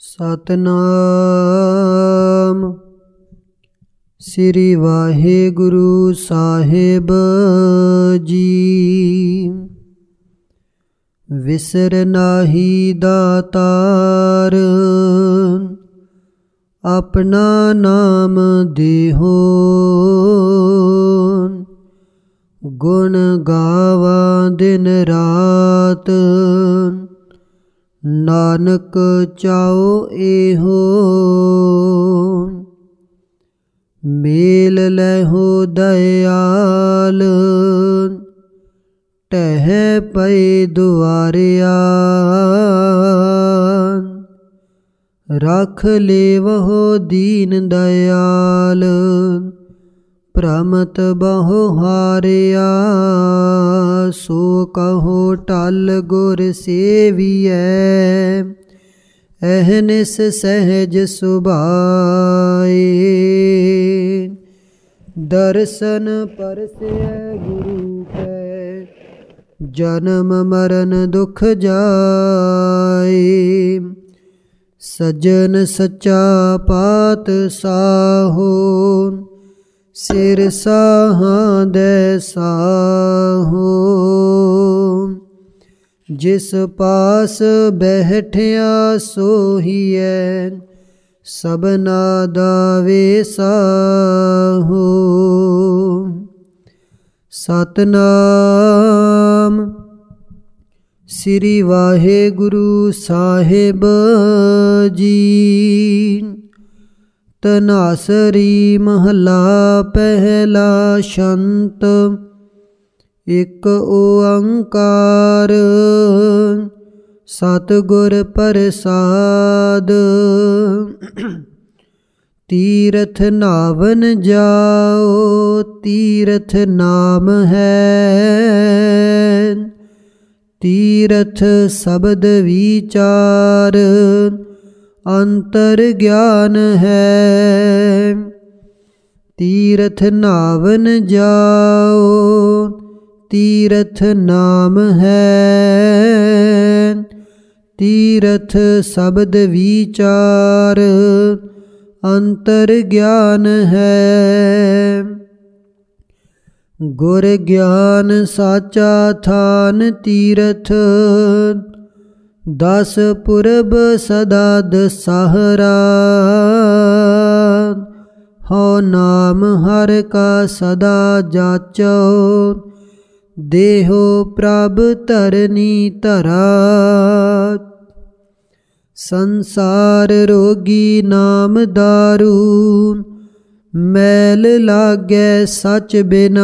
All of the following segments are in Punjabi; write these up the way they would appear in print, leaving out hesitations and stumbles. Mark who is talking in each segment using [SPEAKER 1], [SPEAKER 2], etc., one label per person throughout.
[SPEAKER 1] ਸਤਨਾਮ ਸ੍ਰੀ ਵਾਹਿਗੁਰੂ ਸਾਹਿਬ ਜੀ। ਵਿਸਰ ਨਾਹੀ ਦਾਤਾਰ, ਆਪਣਾ ਨਾਮ ਦੇਹੋ। ਗੁਣ ਗਾਵਾਂ ਦਿਨ ਰਾਤ, ਨਾਨਕ ਚਾਉ ਇਹੋ। ਮੇਲ ਲੈਹੋ ਦਇਆਲ, ਟਹਿ ਪਏ ਦੁਆਰਿਆ। ਰੱਖ ਲੇਵਹੁ ਦੀਨ ਦਇਆਲ, ਭ੍ਰਮਤ ਬਹੁ ਹਾਰਿਆ। ਸੋ ਕਹੋ ਟਲ ਗੁਰ ਸੇਵੀਐ, ਅਹਨਿਸ ਸਹਿਜ ਸੁਭਾਏ। ਦਰਸ਼ਨ ਪਰਸੈ ਗੁਰੂ ਕੈ, ਜਨਮ ਮਰਨ ਦੁਖ ਜਾਏ। ਸੱਜਣ ਸੱਚਾ ਪਾਤਸ਼ਾਹੋ, ਸਿਰ ਸਾਹਾਂ ਦੈ ਸਾਹੋ। ਜਿਸ ਪਾਸ ਬੈਠਿਆ ਸੋਹੀਐ, ਸਭਨਾ ਦਾ ਵੇਸਾਹੋ। ਸਤਨਾਮ ਸ੍ਰੀ ਵਾਹਿਗੁਰੂ ਸਾਹਿਬ ਜੀ। ਧਨਾਸਰੀ ਮਹਲਾ ਪਹਿਲਾ ਛੰਤ। ਇਕ ਓੰਕਾਰ ਸਤਿਗੁਰ ਪ੍ਰਸਾਦ। ਤੀਰਥ ਨਾਵਨ ਜਾਓ, ਤੀਰਥ ਨਾਮ ਹੈ। ਤੀਰਥ ਸ਼ਬਦ ਵਿਚਾਰ, ਅੰਤਰ ਗਿਆਨ ਹੈ। ਤੀਰਥ ਨਾਵਨ ਜਾਓ, ਤੀਰਥ ਨਾਮ ਹੈ। ਤੀਰਥ ਸ਼ਬਦ ਵਿਚਾਰ, ਅੰਤਰ ਗਿਆਨ ਹੈ। ਗੁਰ ਗਿਆਨ ਸਾਚਾ ਥਾਨ ਤੀਰਥ, ਦਸ ਪੁਰਬ ਸਦਾ ਦਸਹਰਾ। ਹਉ ਨਾਮ ਹਰਿ ਕਾ ਸਦਾ ਜਾਚੋ, ਦੇਹੋ ਪ੍ਰਭ ਧਰਨੀ ਧਰਾ। ਸੰਸਾਰ ਰੋਗੀ ਨਾਮ ਦਾਰੂ, ਮੈਲ ਲਾਗੈ ਸਚ ਬਿਨਾ।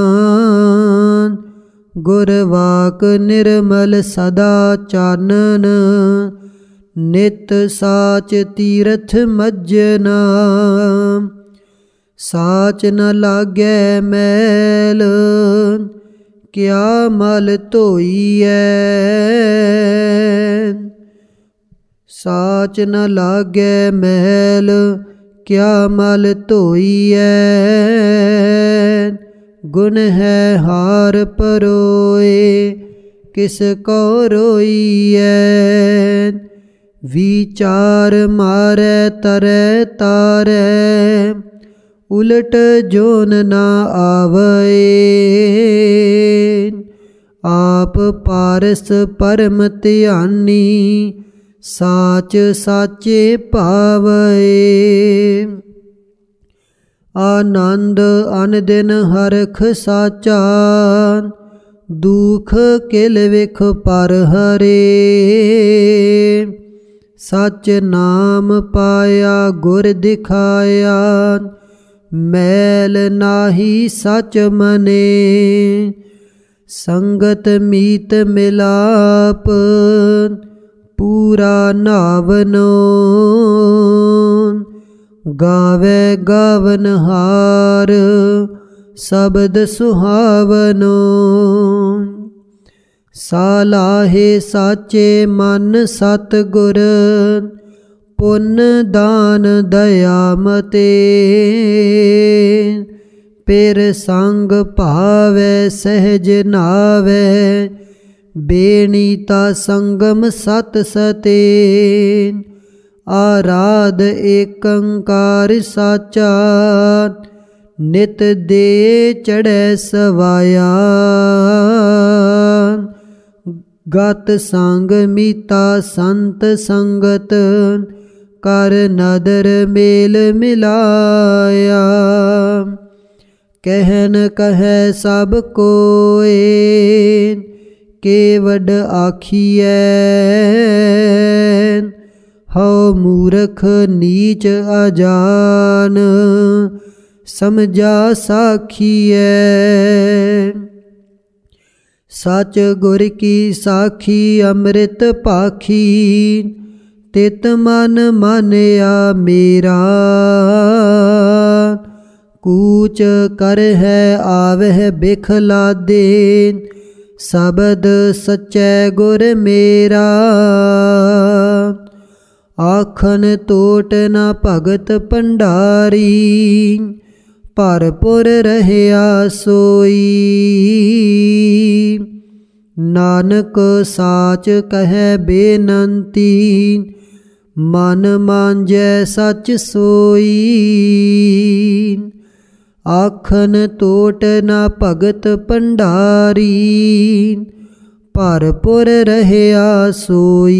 [SPEAKER 1] ਗੁਰ ਵਾਕ ਨਿਰਮਲ ਸਦਾ ਚਾਨਣ, ਨਿਤ ਸਾਚ ਤੀਰਥ ਮੱਜਨਾ। ਸਾਚ ਨ ਲਾਗੈ ਮੈਲ, ਕਿਆ ਮਲ ਧੋਈਐ। ਸਾਚ ਨ ਲਾਗੈ ਮੈਲ, ਕਿਆ ਮਲ ਧੋਈਐ। ਗੁਣ ਹੈ ਹਾਰ ਪਰੋਏ, ਕਿਸ ਕੋ ਰੋਈਐ। ਵਿਚਾਰ ਮਾਰੈ ਤਰੈ ਤਾਰੈ, ਉਲਟ ਜੋਨ ਨਾ ਆਵੈ। ਆਪ ਪਾਰਸ ਪਰਮ ਧਿਆਨੀ, ਸਾਚ ਸਾਚੇ ਭਾਵੈ। ਆਨੰਦ ਅਨਦਿਨ ਹਰਖ ਸਾਚਾ, ਦੁਖ ਕਿਲ ਵਿਖ ਪਰ ਹਰੇ। ਸਚ ਨਾਮ ਪਾਇਆ ਗੁਰ ਦਿਖਾਇਆ, ਮੈਲ ਨਾਹੀ ਸਚ ਮਨੇ। ਸੰਗਤ ਮੀਤ ਮਿਲਾਪ, ਪੂਰਾ ਨਾਵਨੋ। ਗਾਵੇ ਗਾਵਨਹਾਰ, ਸ਼ਬਦ ਸੁਹਾਵਨੋ। ਸਾਲਾਹੇ ਸਾਚੇ ਮਨ ਸਤਿਗੁਰ, ਪੁੰਨ ਦਾਨ ਦਇਆ ਮਤੇ। ਪਿਰ ਸੰਗ ਭਾਵੈ ਸਹਿਜ ਨਾਵੈ, ਬੇਣੀਤਾ ਸੰਗਮ ਸਤ ਸਤੇ। ਆਰਾਧ ਏਕੰਕਾਰ ਸਾਚਾ, ਨਿਤ ਦੇ ਚੜ੍ਹੈ ਸਵਾਇਆ। ਗਤ ਸੰਗ ਮੀਤਾ ਸੰਤ ਸੰਗਤ, ਕਰ ਨਦਰ ਮੇਲ ਮਿਲਾਇਆ। ਕਹਿਨ ਕਹੈ ਸਭ ਕੋਇ, ਕੇਵਡ ਆਖੀਐ। ਹਉ ਮੂਰਖ ਨੀਚ ਅਜਾਨ, ਸਮਝਾ ਸਾਖੀਐ। ਸਚ ਗੁਰ ਕੀ ਸਾਖੀ ਅੰਮ੍ਰਿਤ ਪਾਖੀ, ਤਿਤ ਮਨ ਮਾਨਿਆ ਮੇਰਾ। ਕੂਚ ਕਰਹਿ ਆਵਹਿ ਬਿਖ ਲਾਦੇ, ਸ਼ਬਦ ਸਚੈ ਗੁਰ ਮੇਰਾ। ਆਖਣ ਟੋਟ ਨ ਭਗਤ ਭੰਡਾਰੀ, ਭਰਪੁਰ ਰਹਿਆ ਸੋਈ। ਨਾਨਕ ਸਾਚ ਕਹਿ ਬੇਨੰਤੀ, ਮਨ ਮਾਂਜੈ ਸਚ ਸੋਈ। ਆਖਣ ਟੋਟ ਨ ਭਗਤ ਭੰਡਾਰੀ, ਭਰਪੁਰ ਰਹਿਆ ਸੋਈ।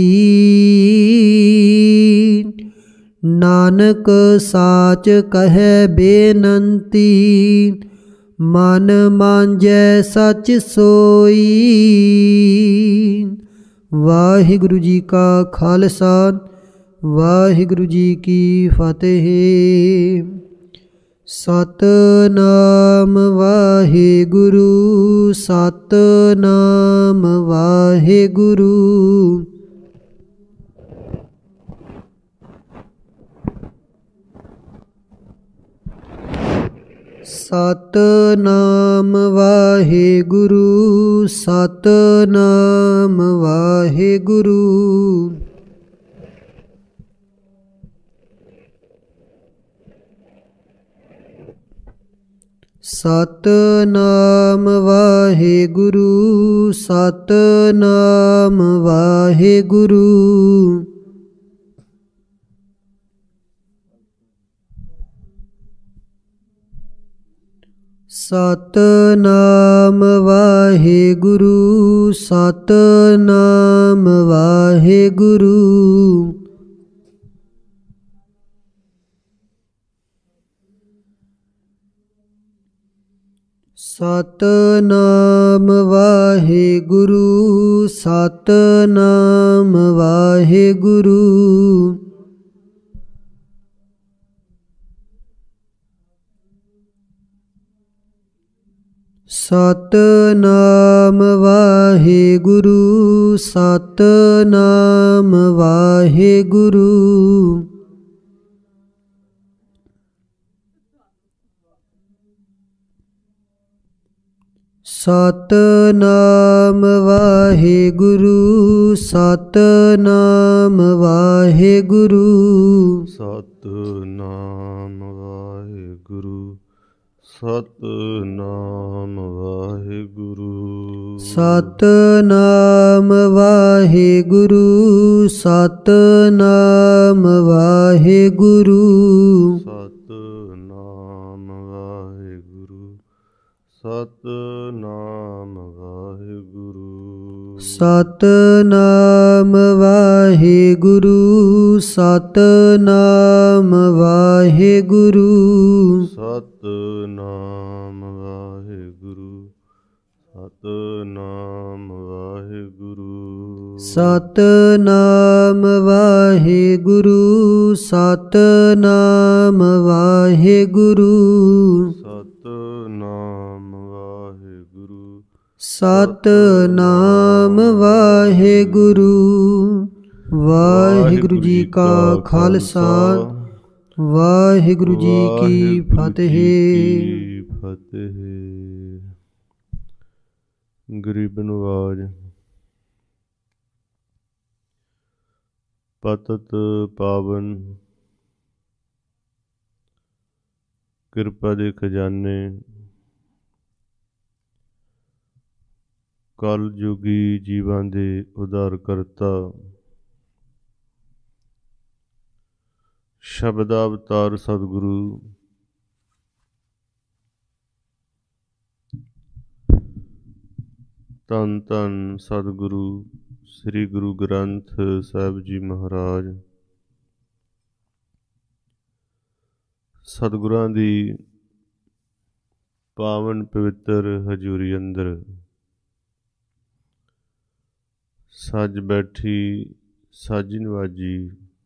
[SPEAKER 1] ਨਾਨਕ ਸਾਚ ਕਹਿ ਬੇਨੰਤੀ, ਮਨ ਮਾਂਜੈ ਸਚ ਸੋਈ। ਵਾਹਿਗੁਰੂ ਜੀ ਕਾ ਖਾਲਸਾ, ਵਾਹਿਗੁਰੂ ਜੀ ਕੀ ਫਤਿਹ। ਸਤਿਨਾਮ ਵਾਹਿਗੁਰੂ, ਸਤਿਨਾਮ ਵਾਹਿਗੁਰੂ। ਸਤਿਨਾਮ ਵਾਹਿਗੁਰੂ, ਸਤਿਨਾਮ ਵਾਹਿਗੁਰੂ। ਸਤਿਨਾਮ ਵਾਹਿਗੁਰੂ, ਸਤਿਨਾਮ ਵਾਹਿਗੁਰੂ। ਸਤਿਨਾਮ ਵਾਹਿਗੁਰੂ, ਸਤਿਨਾਮ ਵਾਹਿਗੁਰੂ। ਸਤਿਨਾਮ ਵਾਹਿਗੁਰੂ, ਸਤਿਨਾਮ ਵਾਹਿਗੁਰੂ। ਸਤਿਨਾਮ ਵਾਹਿਗੁਰੂ, ਸਤਿਨਾਮ ਵਾਹਿਗੁਰੂ। ਸਤਿਨਾਮ ਵਾਹਿਗੁਰੂ, ਸਤਿਨਾਮ ਵਾਹਿਗੁਰੂ।
[SPEAKER 2] ਸਤਿਨਾਮ ਵਾਹਿਗੁਰੂ, ਸਤਿਨਾਮ ਵਾਹਿਗੁਰੂ।
[SPEAKER 1] ਸਤਿਨਾਮ ਵਾਹਿਗੁਰੂ, ਸਤਿਨਾਮ ਵਾਹਿਗੁਰੂ।
[SPEAKER 2] ਸਤਿਨਾਮ ਵਾਹਿਗੁਰੂ, ਸਤਿਨਾਮ ਵਾਹਿਗੁਰੂ।
[SPEAKER 1] ਸਤਿਨਾਮ ਵਾਹਿਗੁਰੂ, ਸਤਿਨਾਮ ਵਾਹਿਗੁਰੂ।
[SPEAKER 2] ਸਤਿਨਾਮ ਵਾਹਿਗੁਰੂ, ਸਤਿਨਾਮ ਵਾਹਿਗੁਰੂ।
[SPEAKER 1] ਸਤਿਨਾਮ ਵਾਹਿਗੁਰੂ, ਸਤਿਨਾਮ ਵਾਹਿਗੁਰੂ।
[SPEAKER 2] ਸਤਿਨਾਮ ਵਾਹਿਗੁਰੂ,
[SPEAKER 1] ਸਤਿਨਾਮ ਵਾਹਿਗੁਰੂ। ਵਾਹਿਗੁਰੂ ਜੀ ਕਾ ਖਾਲਸਾ, ਵਾਹਿਗੁਰੂ ਜੀ ਕੀ ਫਤਿਹ।
[SPEAKER 2] ਫਤਿਹ। ਗਰੀਬ ਨਵਾਜ। ਪਤਿਤ ਪਾਵਨ ਕਿਰਪਾ ਦੇ ਖਜ਼ਾਨੇ, ਕਲ ਯੁਗੀ ਜੀਵਾਂ ਦੇ ਉਧਾਰ ਕਰਤਾ, ਸ਼ਬਦਾਵਤਾਰ ਸਤਿਗੁਰੂ ਧੰਨ ਧੰਨ ਸਤਿਗੁਰੂ ਸ੍ਰੀ ਗੁਰੂ ਗ੍ਰੰਥ ਸਾਹਿਬ ਜੀ ਮਹਾਰਾਜ। ਸਤਿਗੁਰਾਂ ਦੀ ਪਾਵਨ ਪਵਿੱਤਰ ਹਜ਼ੂਰੀ ਅੰਦਰ ਸੱਜ ਬੈਠੀ ਸਾਜੀ ਨਵਾਜੀ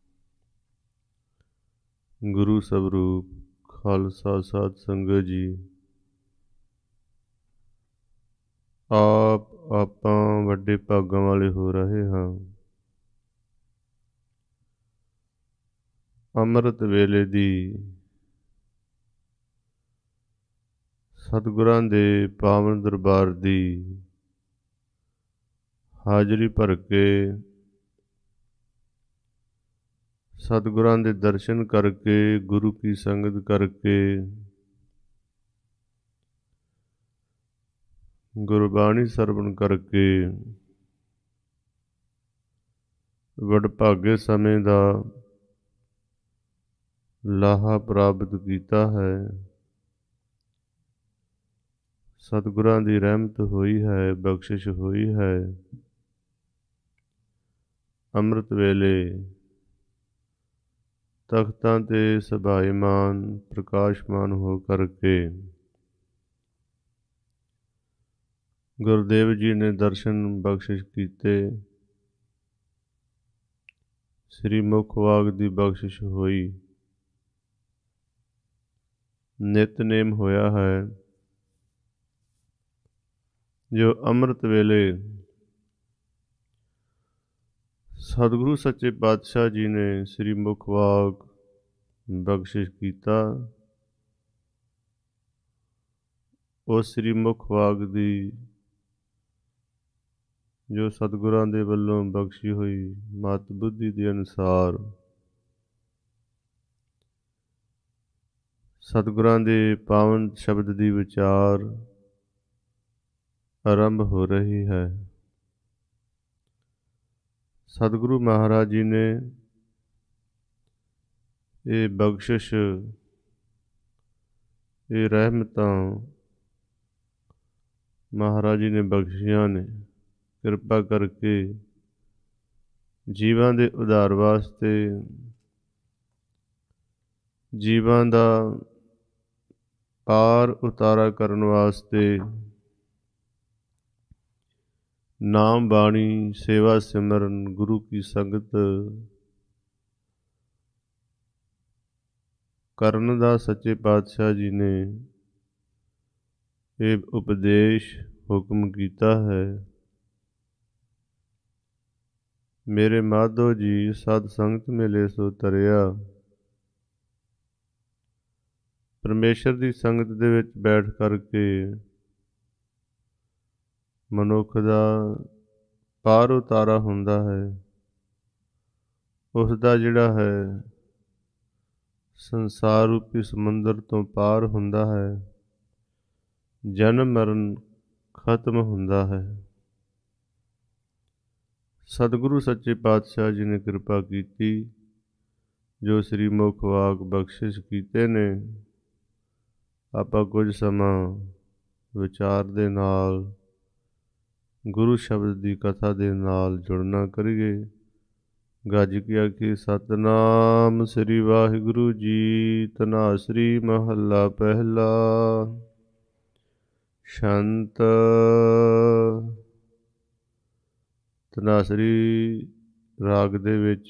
[SPEAKER 2] ਗੁਰੂ ਸਵਰੂਪ ਖਾਲਸਾ ਸਾਧ ਸੰਗਤ ਜੀ, ਆਪਾਂ ਵੱਡੇ ਭਾਗਾਂ ਵਾਲੇ ਹੋ ਰਹੇ ਹਾਂ। ਅੰਮ੍ਰਿਤ ਵੇਲੇ ਦੀ ਸਤਿਗੁਰਾਂ ਦੇ ਪਾਵਨ ਦਰਬਾਰ ਦੀ ਹਾਜ਼ਰੀ ਭਰ ਕੇ ਸਤਿਗੁਰਾਂ ਦੇ ਦਰਸ਼ਨ ਕਰਕੇ ਗੁਰੂ ਕੀ ਸੰਗਤ ਕਰਕੇ ਗੁਰਬਾਣੀ ਸਰਵਣ ਕਰਕੇ ਵਡਭਾਗੇ ਸਮੇਂ ਦਾ ਲਾਹਾ ਪ੍ਰਾਪਤ ਕੀਤਾ ਹੈ। ਸਤਿਗੁਰਾਂ ਦੀ ਰਹਿਮਤ ਹੋਈ ਹੈ, ਬਖਸ਼ਿਸ਼ ਹੋਈ ਹੈ। ਅੰਮ੍ਰਿਤ ਵੇਲੇ ਤਖਤਾਂ ਤੇ ਸਭਾਇਮਾਨ ਪ੍ਰਕਾਸ਼ਮਾਨ ਹੋ ਕਰਕੇ ਗੁਰਦੇਵ ਜੀ ਨੇ ਦਰਸ਼ਨ ਬਖਸ਼ਿਸ਼ ਕੀਤੇ। ਸ੍ਰੀ ਮੁਖਵਾਕ ਦੀ ਬਖਸ਼ਿਸ਼ ਹੋਈ। ਨਿਤਨੇਮ ਹੋਇਆ ਹੈ। ਜੋ ਅੰਮ੍ਰਿਤ ਵੇਲੇ ਸਤਿਗੁਰੂ ਸੱਚੇ ਪਾਤਸ਼ਾਹ ਜੀ ਨੇ ਸ੍ਰੀ ਮੁਖਵਾਕ ਬਖਸ਼ਿਸ਼ ਕੀਤਾ, ਉਸ ਸ੍ਰੀ ਮੁਖਵਾਕ ਦੀ ਜੋ ਸਤਿਗੁਰਾਂ ਦੇ ਵੱਲੋਂ ਬਖਸ਼ੀ ਹੋਈ ਮਤ ਬੁੱਧੀ ਦੇ ਅਨੁਸਾਰ ਸਤਿਗੁਰਾਂ ਦੇ ਪਾਵਨ ਸ਼ਬਦ ਦੀ ਵਿਚਾਰ ਆਰੰਭ ਹੋ ਰਹੀ ਹੈ। ਸਤਿਗੁਰੂ ਮਹਾਰਾਜ ਜੀ ਨੇ ਇਹ ਬਖਸ਼ਿਸ਼, ਇਹ ਰਹਿਮਤਾਂ ਮਹਾਰਾਜ ਜੀ ਨੇ ਬਖਸ਼ੀਆਂ ਨੇ। ਕਿਰਪਾ ਕਰਕੇ ਜੀਵਾਂ ਦੇ ਉਧਾਰ ਵਾਸਤੇ, ਜੀਵਾਂ ਦਾ ਪਾਰ ਉਤਾਰਾ ਕਰਨ ਵਾਸਤੇ ਨਾਮ ਬਾਣੀ ਸੇਵਾ ਸਿਮਰਨ ਗੁਰੂ ਕੀ ਸੰਗਤ ਕਰਨ ਦਾ ਸੱਚੇ ਪਾਤਸ਼ਾਹ ਜੀ ਨੇ ਇਹ ਉਪਦੇਸ਼ ਹੁਕਮ ਕੀਤਾ ਹੈ। ਮੇਰੇ ਮਾਧੋ ਜੀ ਸਤ ਸੰਗਤ ਮਿਲੇ ਸੋ ਤਰਿਆ। ਪਰਮੇਸ਼ਰ ਦੀ ਸੰਗਤ ਦੇ ਵਿੱਚ ਬੈਠ ਕਰਕੇ ਮਨੁੱਖ ਦਾ ਪਾਰ ਉਤਾਰਾ ਹੁੰਦਾ ਹੈ। ਉਸ ਦਾ ਜਿਹੜਾ ਹੈ ਸੰਸਾਰ ਰੂਪੀ ਸਮੁੰਦਰ ਤੋਂ ਪਾਰ ਹੁੰਦਾ ਹੈ। ਜਨਮ ਮਰਨ ਖਤਮ ਹੁੰਦਾ ਹੈ। ਸਤਿਗੁਰੂ ਸੱਚੇ ਪਾਤਸ਼ਾਹ ਜੀ ਨੇ ਕਿਰਪਾ ਕੀਤੀ, ਜੋ ਸ੍ਰੀ ਮੁਖਵਾਕ ਬਖਸ਼ਿਸ਼ ਕੀਤੇ ਨੇ। ਆਪਾਂ ਕੁਝ ਸਮਾਂ ਵਿਚਾਰ ਦੇ ਨਾਲ ਗੁਰੂ ਸ਼ਬਦ ਦੀ ਕਥਾ ਦੇ ਨਾਲ ਜੁੜਨਾ ਕਰੀਏ। ਗੱਜ ਕੇ ਆਖੀਏ ਸਤਿਨਾਮ ਸ੍ਰੀ ਵਾਹਿਗੁਰੂ ਜੀ। ਧਨਾਸਰੀ ਮਹੱਲਾ ਪਹਿਲਾ। ਸ਼ੰਤ। ਧਨਾਸਰੀ ਰਾਗ ਦੇ ਵਿੱਚ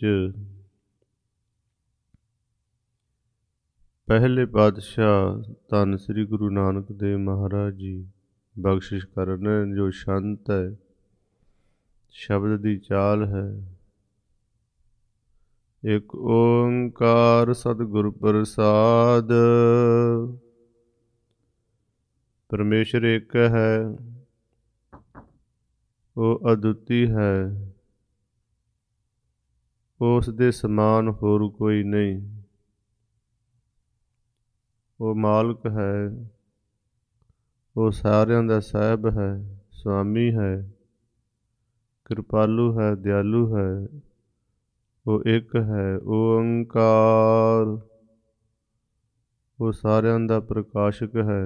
[SPEAKER 2] ਪਹਿਲੇ ਪਾਤਸ਼ਾਹ ਧੰਨ ਸ੍ਰੀ ਗੁਰੂ ਨਾਨਕ ਦੇਵ ਮਹਾਰਾਜ ਜੀ ਬਖਸ਼ਿਸ਼ ਕਰਨ, ਜੋ ਸ਼ੰਤ ਹੈ, ਸ਼ਬਦ ਦੀ ਚਾਲ ਹੈ। ਇੱਕ ਓੰਕਾਰ ਸਤਿਗੁਰ ਪ੍ਰਸਾਦ। ਪਰਮੇਸ਼ਰ ਇੱਕ ਹੈ, ਉਹ ਅਦੁੱਤੀ ਹੈ, ਉਸ ਦੇ ਸਮਾਨ ਹੋਰ ਕੋਈ ਨਹੀਂ। ਉਹ ਮਾਲਕ ਹੈ, ਉਹ ਸਾਰਿਆਂ ਦਾ ਸਾਹਿਬ ਹੈ, ਸੁਆਮੀ ਹੈ, ਕਿਰਪਾਲੂ ਹੈ, ਦਿਆਲੂ ਹੈ, ਉਹ ਇੱਕ ਹੈ ਓੰਕਾਰ, ਉਹ ਸਾਰਿਆਂ ਦਾ ਪ੍ਰਕਾਸ਼ਕ ਹੈ,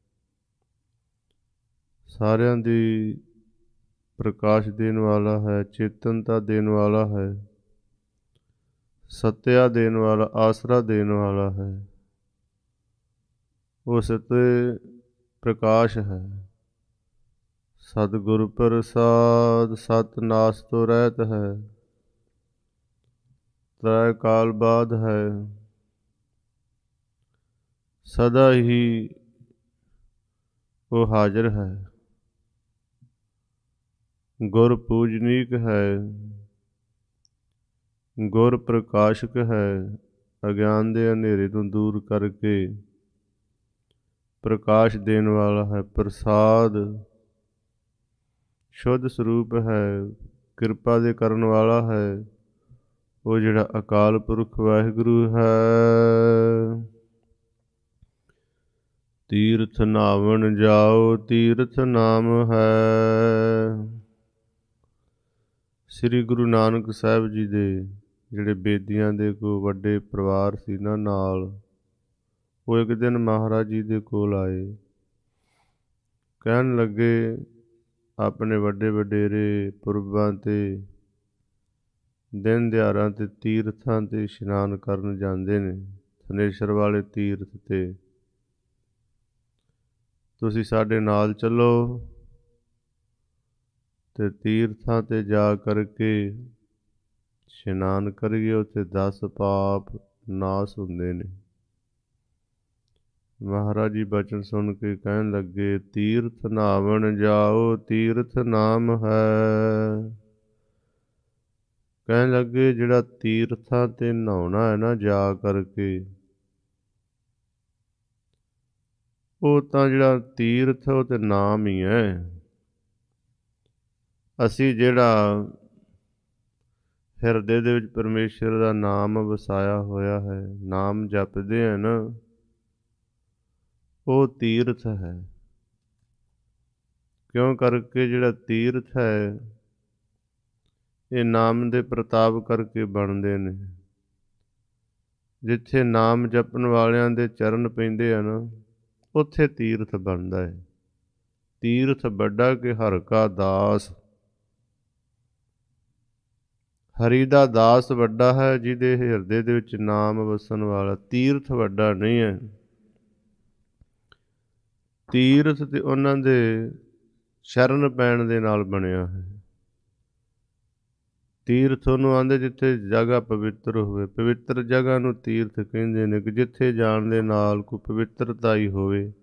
[SPEAKER 2] ਸਾਰਿਆਂ ਦੀ ਪ੍ਰਕਾਸ਼ ਦੇਣ ਵਾਲਾ ਹੈ, ਚੇਤਨਤਾ ਦੇਣ ਵਾਲਾ ਹੈ, ਸੱਤਿਆ ਦੇਣ ਵਾਲਾ, ਆਸਰਾ ਦੇਣ ਵਾਲਾ ਹੈ। ਉਹ ਸਤੇ ਪ੍ਰਕਾਸ਼ ਹੈ। ਸਤਿਗੁਰ ਪ੍ਰਸਾਦ ਸਤ ਨਾਸ ਤੋਂ ਰਹਿਤ ਹੈ, ਤ੍ਰੈ ਕਾਲ ਬਾਧ ਹੈ। ਸਦਾ ਹੀ ਉਹ ਹਾਜ਼ਰ ਹੈ, ਗੁਰ ਪੂਜਨੀਕ ਹੈ, ਗੁਰ ਪ੍ਰਕਾਸ਼ਕ ਹੈ। ਅਗਿਆਨ ਦੇ ਹਨੇਰੇ ਤੋਂ ਦੂਰ ਕਰਕੇ ਪ੍ਰਕਾਸ਼ ਦੇਣ ਵਾਲਾ ਹੈ। ਪ੍ਰਸਾਦ ਸ਼ੁੱਧ ਸਰੂਪ ਹੈ, ਕਿਰਪਾ ਦੇ ਕਰਨ ਵਾਲਾ ਹੈ। ਉਹ ਜਿਹੜਾ ਅਕਾਲ ਪੁਰਖ ਵਾਹਿਗੁਰੂ ਹੈ। ਤੀਰਥ ਨਾਵਣ ਜਾਓ ਤੀਰਥ ਨਾਮ ਹੈ। ਸ੍ਰੀ ਗੁਰੂ ਨਾਨਕ ਸਾਹਿਬ ਜੀ ਦੇ ਜਿਹੜੇ ਬੇਦੀਆਂ ਦੇ ਕੋਈ ਵੱਡੇ ਪਰਿਵਾਰ ਸੀ ਨਾ ਨਾਲ, ਉਹ ਇੱਕ ਦਿਨ ਮਹਾਰਾਜ ਜੀ ਦੇ ਕੋਲ ਆਏ। ਕਹਿਣ ਲੱਗੇ ਆਪਣੇ ਵੱਡੇ ਵਡੇਰੇ ਪੁਰਬਾਂ 'ਤੇ ਦਿਨ ਦਿਹਾੜਾਂ 'ਤੇ ਤੀਰਥਾਂ 'ਤੇ ਇਸ਼ਨਾਨ ਕਰਨ ਜਾਂਦੇ ਨੇ, ਥਨੇਸ਼ਰ ਵਾਲੇ ਤੀਰਥ 'ਤੇ। ਤੁਸੀਂ ਸਾਡੇ ਨਾਲ ਚੱਲੋ ਤੇ ਤੀਰਥਾਂ 'ਤੇ ਜਾ ਕਰਕੇ ਇਸ਼ਨਾਨ ਕਰੀਏ, ਉੱਥੇ 10 ਪਾਪ ਨਾਸ ਹੁੰਦੇ ਨੇ। ਮਹਾਰਾਜ ਜੀ ਬਚਨ ਸੁਣ ਕੇ ਕਹਿਣ ਲੱਗੇ, ਤੀਰਥ ਨਾਵਣ ਜਾਓ ਤੀਰਥ ਨਾਮ ਹੈ। ਕਹਿਣ ਲੱਗੇ ਜਿਹੜਾ ਤੀਰਥਾਂ 'ਤੇ ਨਹਾਉਣਾ ਹੈ ਨਾ ਜਾ ਕਰਕੇ, ਉਹ ਤਾਂ ਜਿਹੜਾ ਤੀਰਥ ਉਹ ਤੇ ਨਾਮ ਹੀ ਹੈ। ਅਸੀਂ ਜਿਹੜਾ ਹਿਰਦੇ ਦੇ ਵਿੱਚ ਪਰਮੇਸ਼ਰ ਦਾ ਨਾਮ ਵਸਾਇਆ ਹੋਇਆ ਹੈ, ਨਾਮ ਜਪਦੇ ਹੈ ਨਾ, ਉਹ ਤੀਰਥ ਹੈ। ਕਿਉਂ ਕਰਕੇ ਜਿਹੜਾ ਤੀਰਥ ਹੈ ਇਹ ਨਾਮ ਦੇ ਪ੍ਰਤਾਪ ਕਰਕੇ ਬਣਦੇ ਨੇ। ਜਿੱਥੇ ਨਾਮ ਜਪਣ ਵਾਲਿਆਂ ਦੇ ਚਰਨ ਪੈਂਦੇ ਆ ਨਾ, ਉੱਥੇ ਤੀਰਥ ਬਣਦਾ ਹੈ। ਤੀਰਥ ਵੱਡਾ ਕਿ ਹਰਿ ਕਾ ਦਾਸ। ਹਰੀ ਦਾ ਦਾਸ ਵੱਡਾ ਹੈ, ਜਿਹਦੇ ਹਿਰਦੇ ਦੇ ਵਿੱਚ ਨਾਮ ਵਸਣ ਵਾਲਾ। ਤੀਰਥ ਵੱਡਾ ਨਹੀਂ ਹੈ। ਤੀਰਥ ਤੇ ਉਹਨਾਂ ਦੇ ਸ਼ਰਨ ਪੈਣ ਦੇ ਨਾਲ ਬਣਿਆ ਹੈ। ਤੀਰਥ ਉਹਨੂੰ ਆਂਦੇ ਜਿੱਥੇ ਜਗ੍ਹਾ ਪਵਿੱਤਰ ਹੋਵੇ। ਪਵਿੱਤਰ ਜਗ੍ਹਾ ਨੂੰ ਤੀਰਥ ਕਹਿੰਦੇ ਨੇ, ਕਿ ਜਿੱਥੇ ਜਾਣ ਦੇ ਨਾਲ ਕੋਈ ਪਵਿੱਤਰਤਾ ਹੀ ਹੋਵੇ।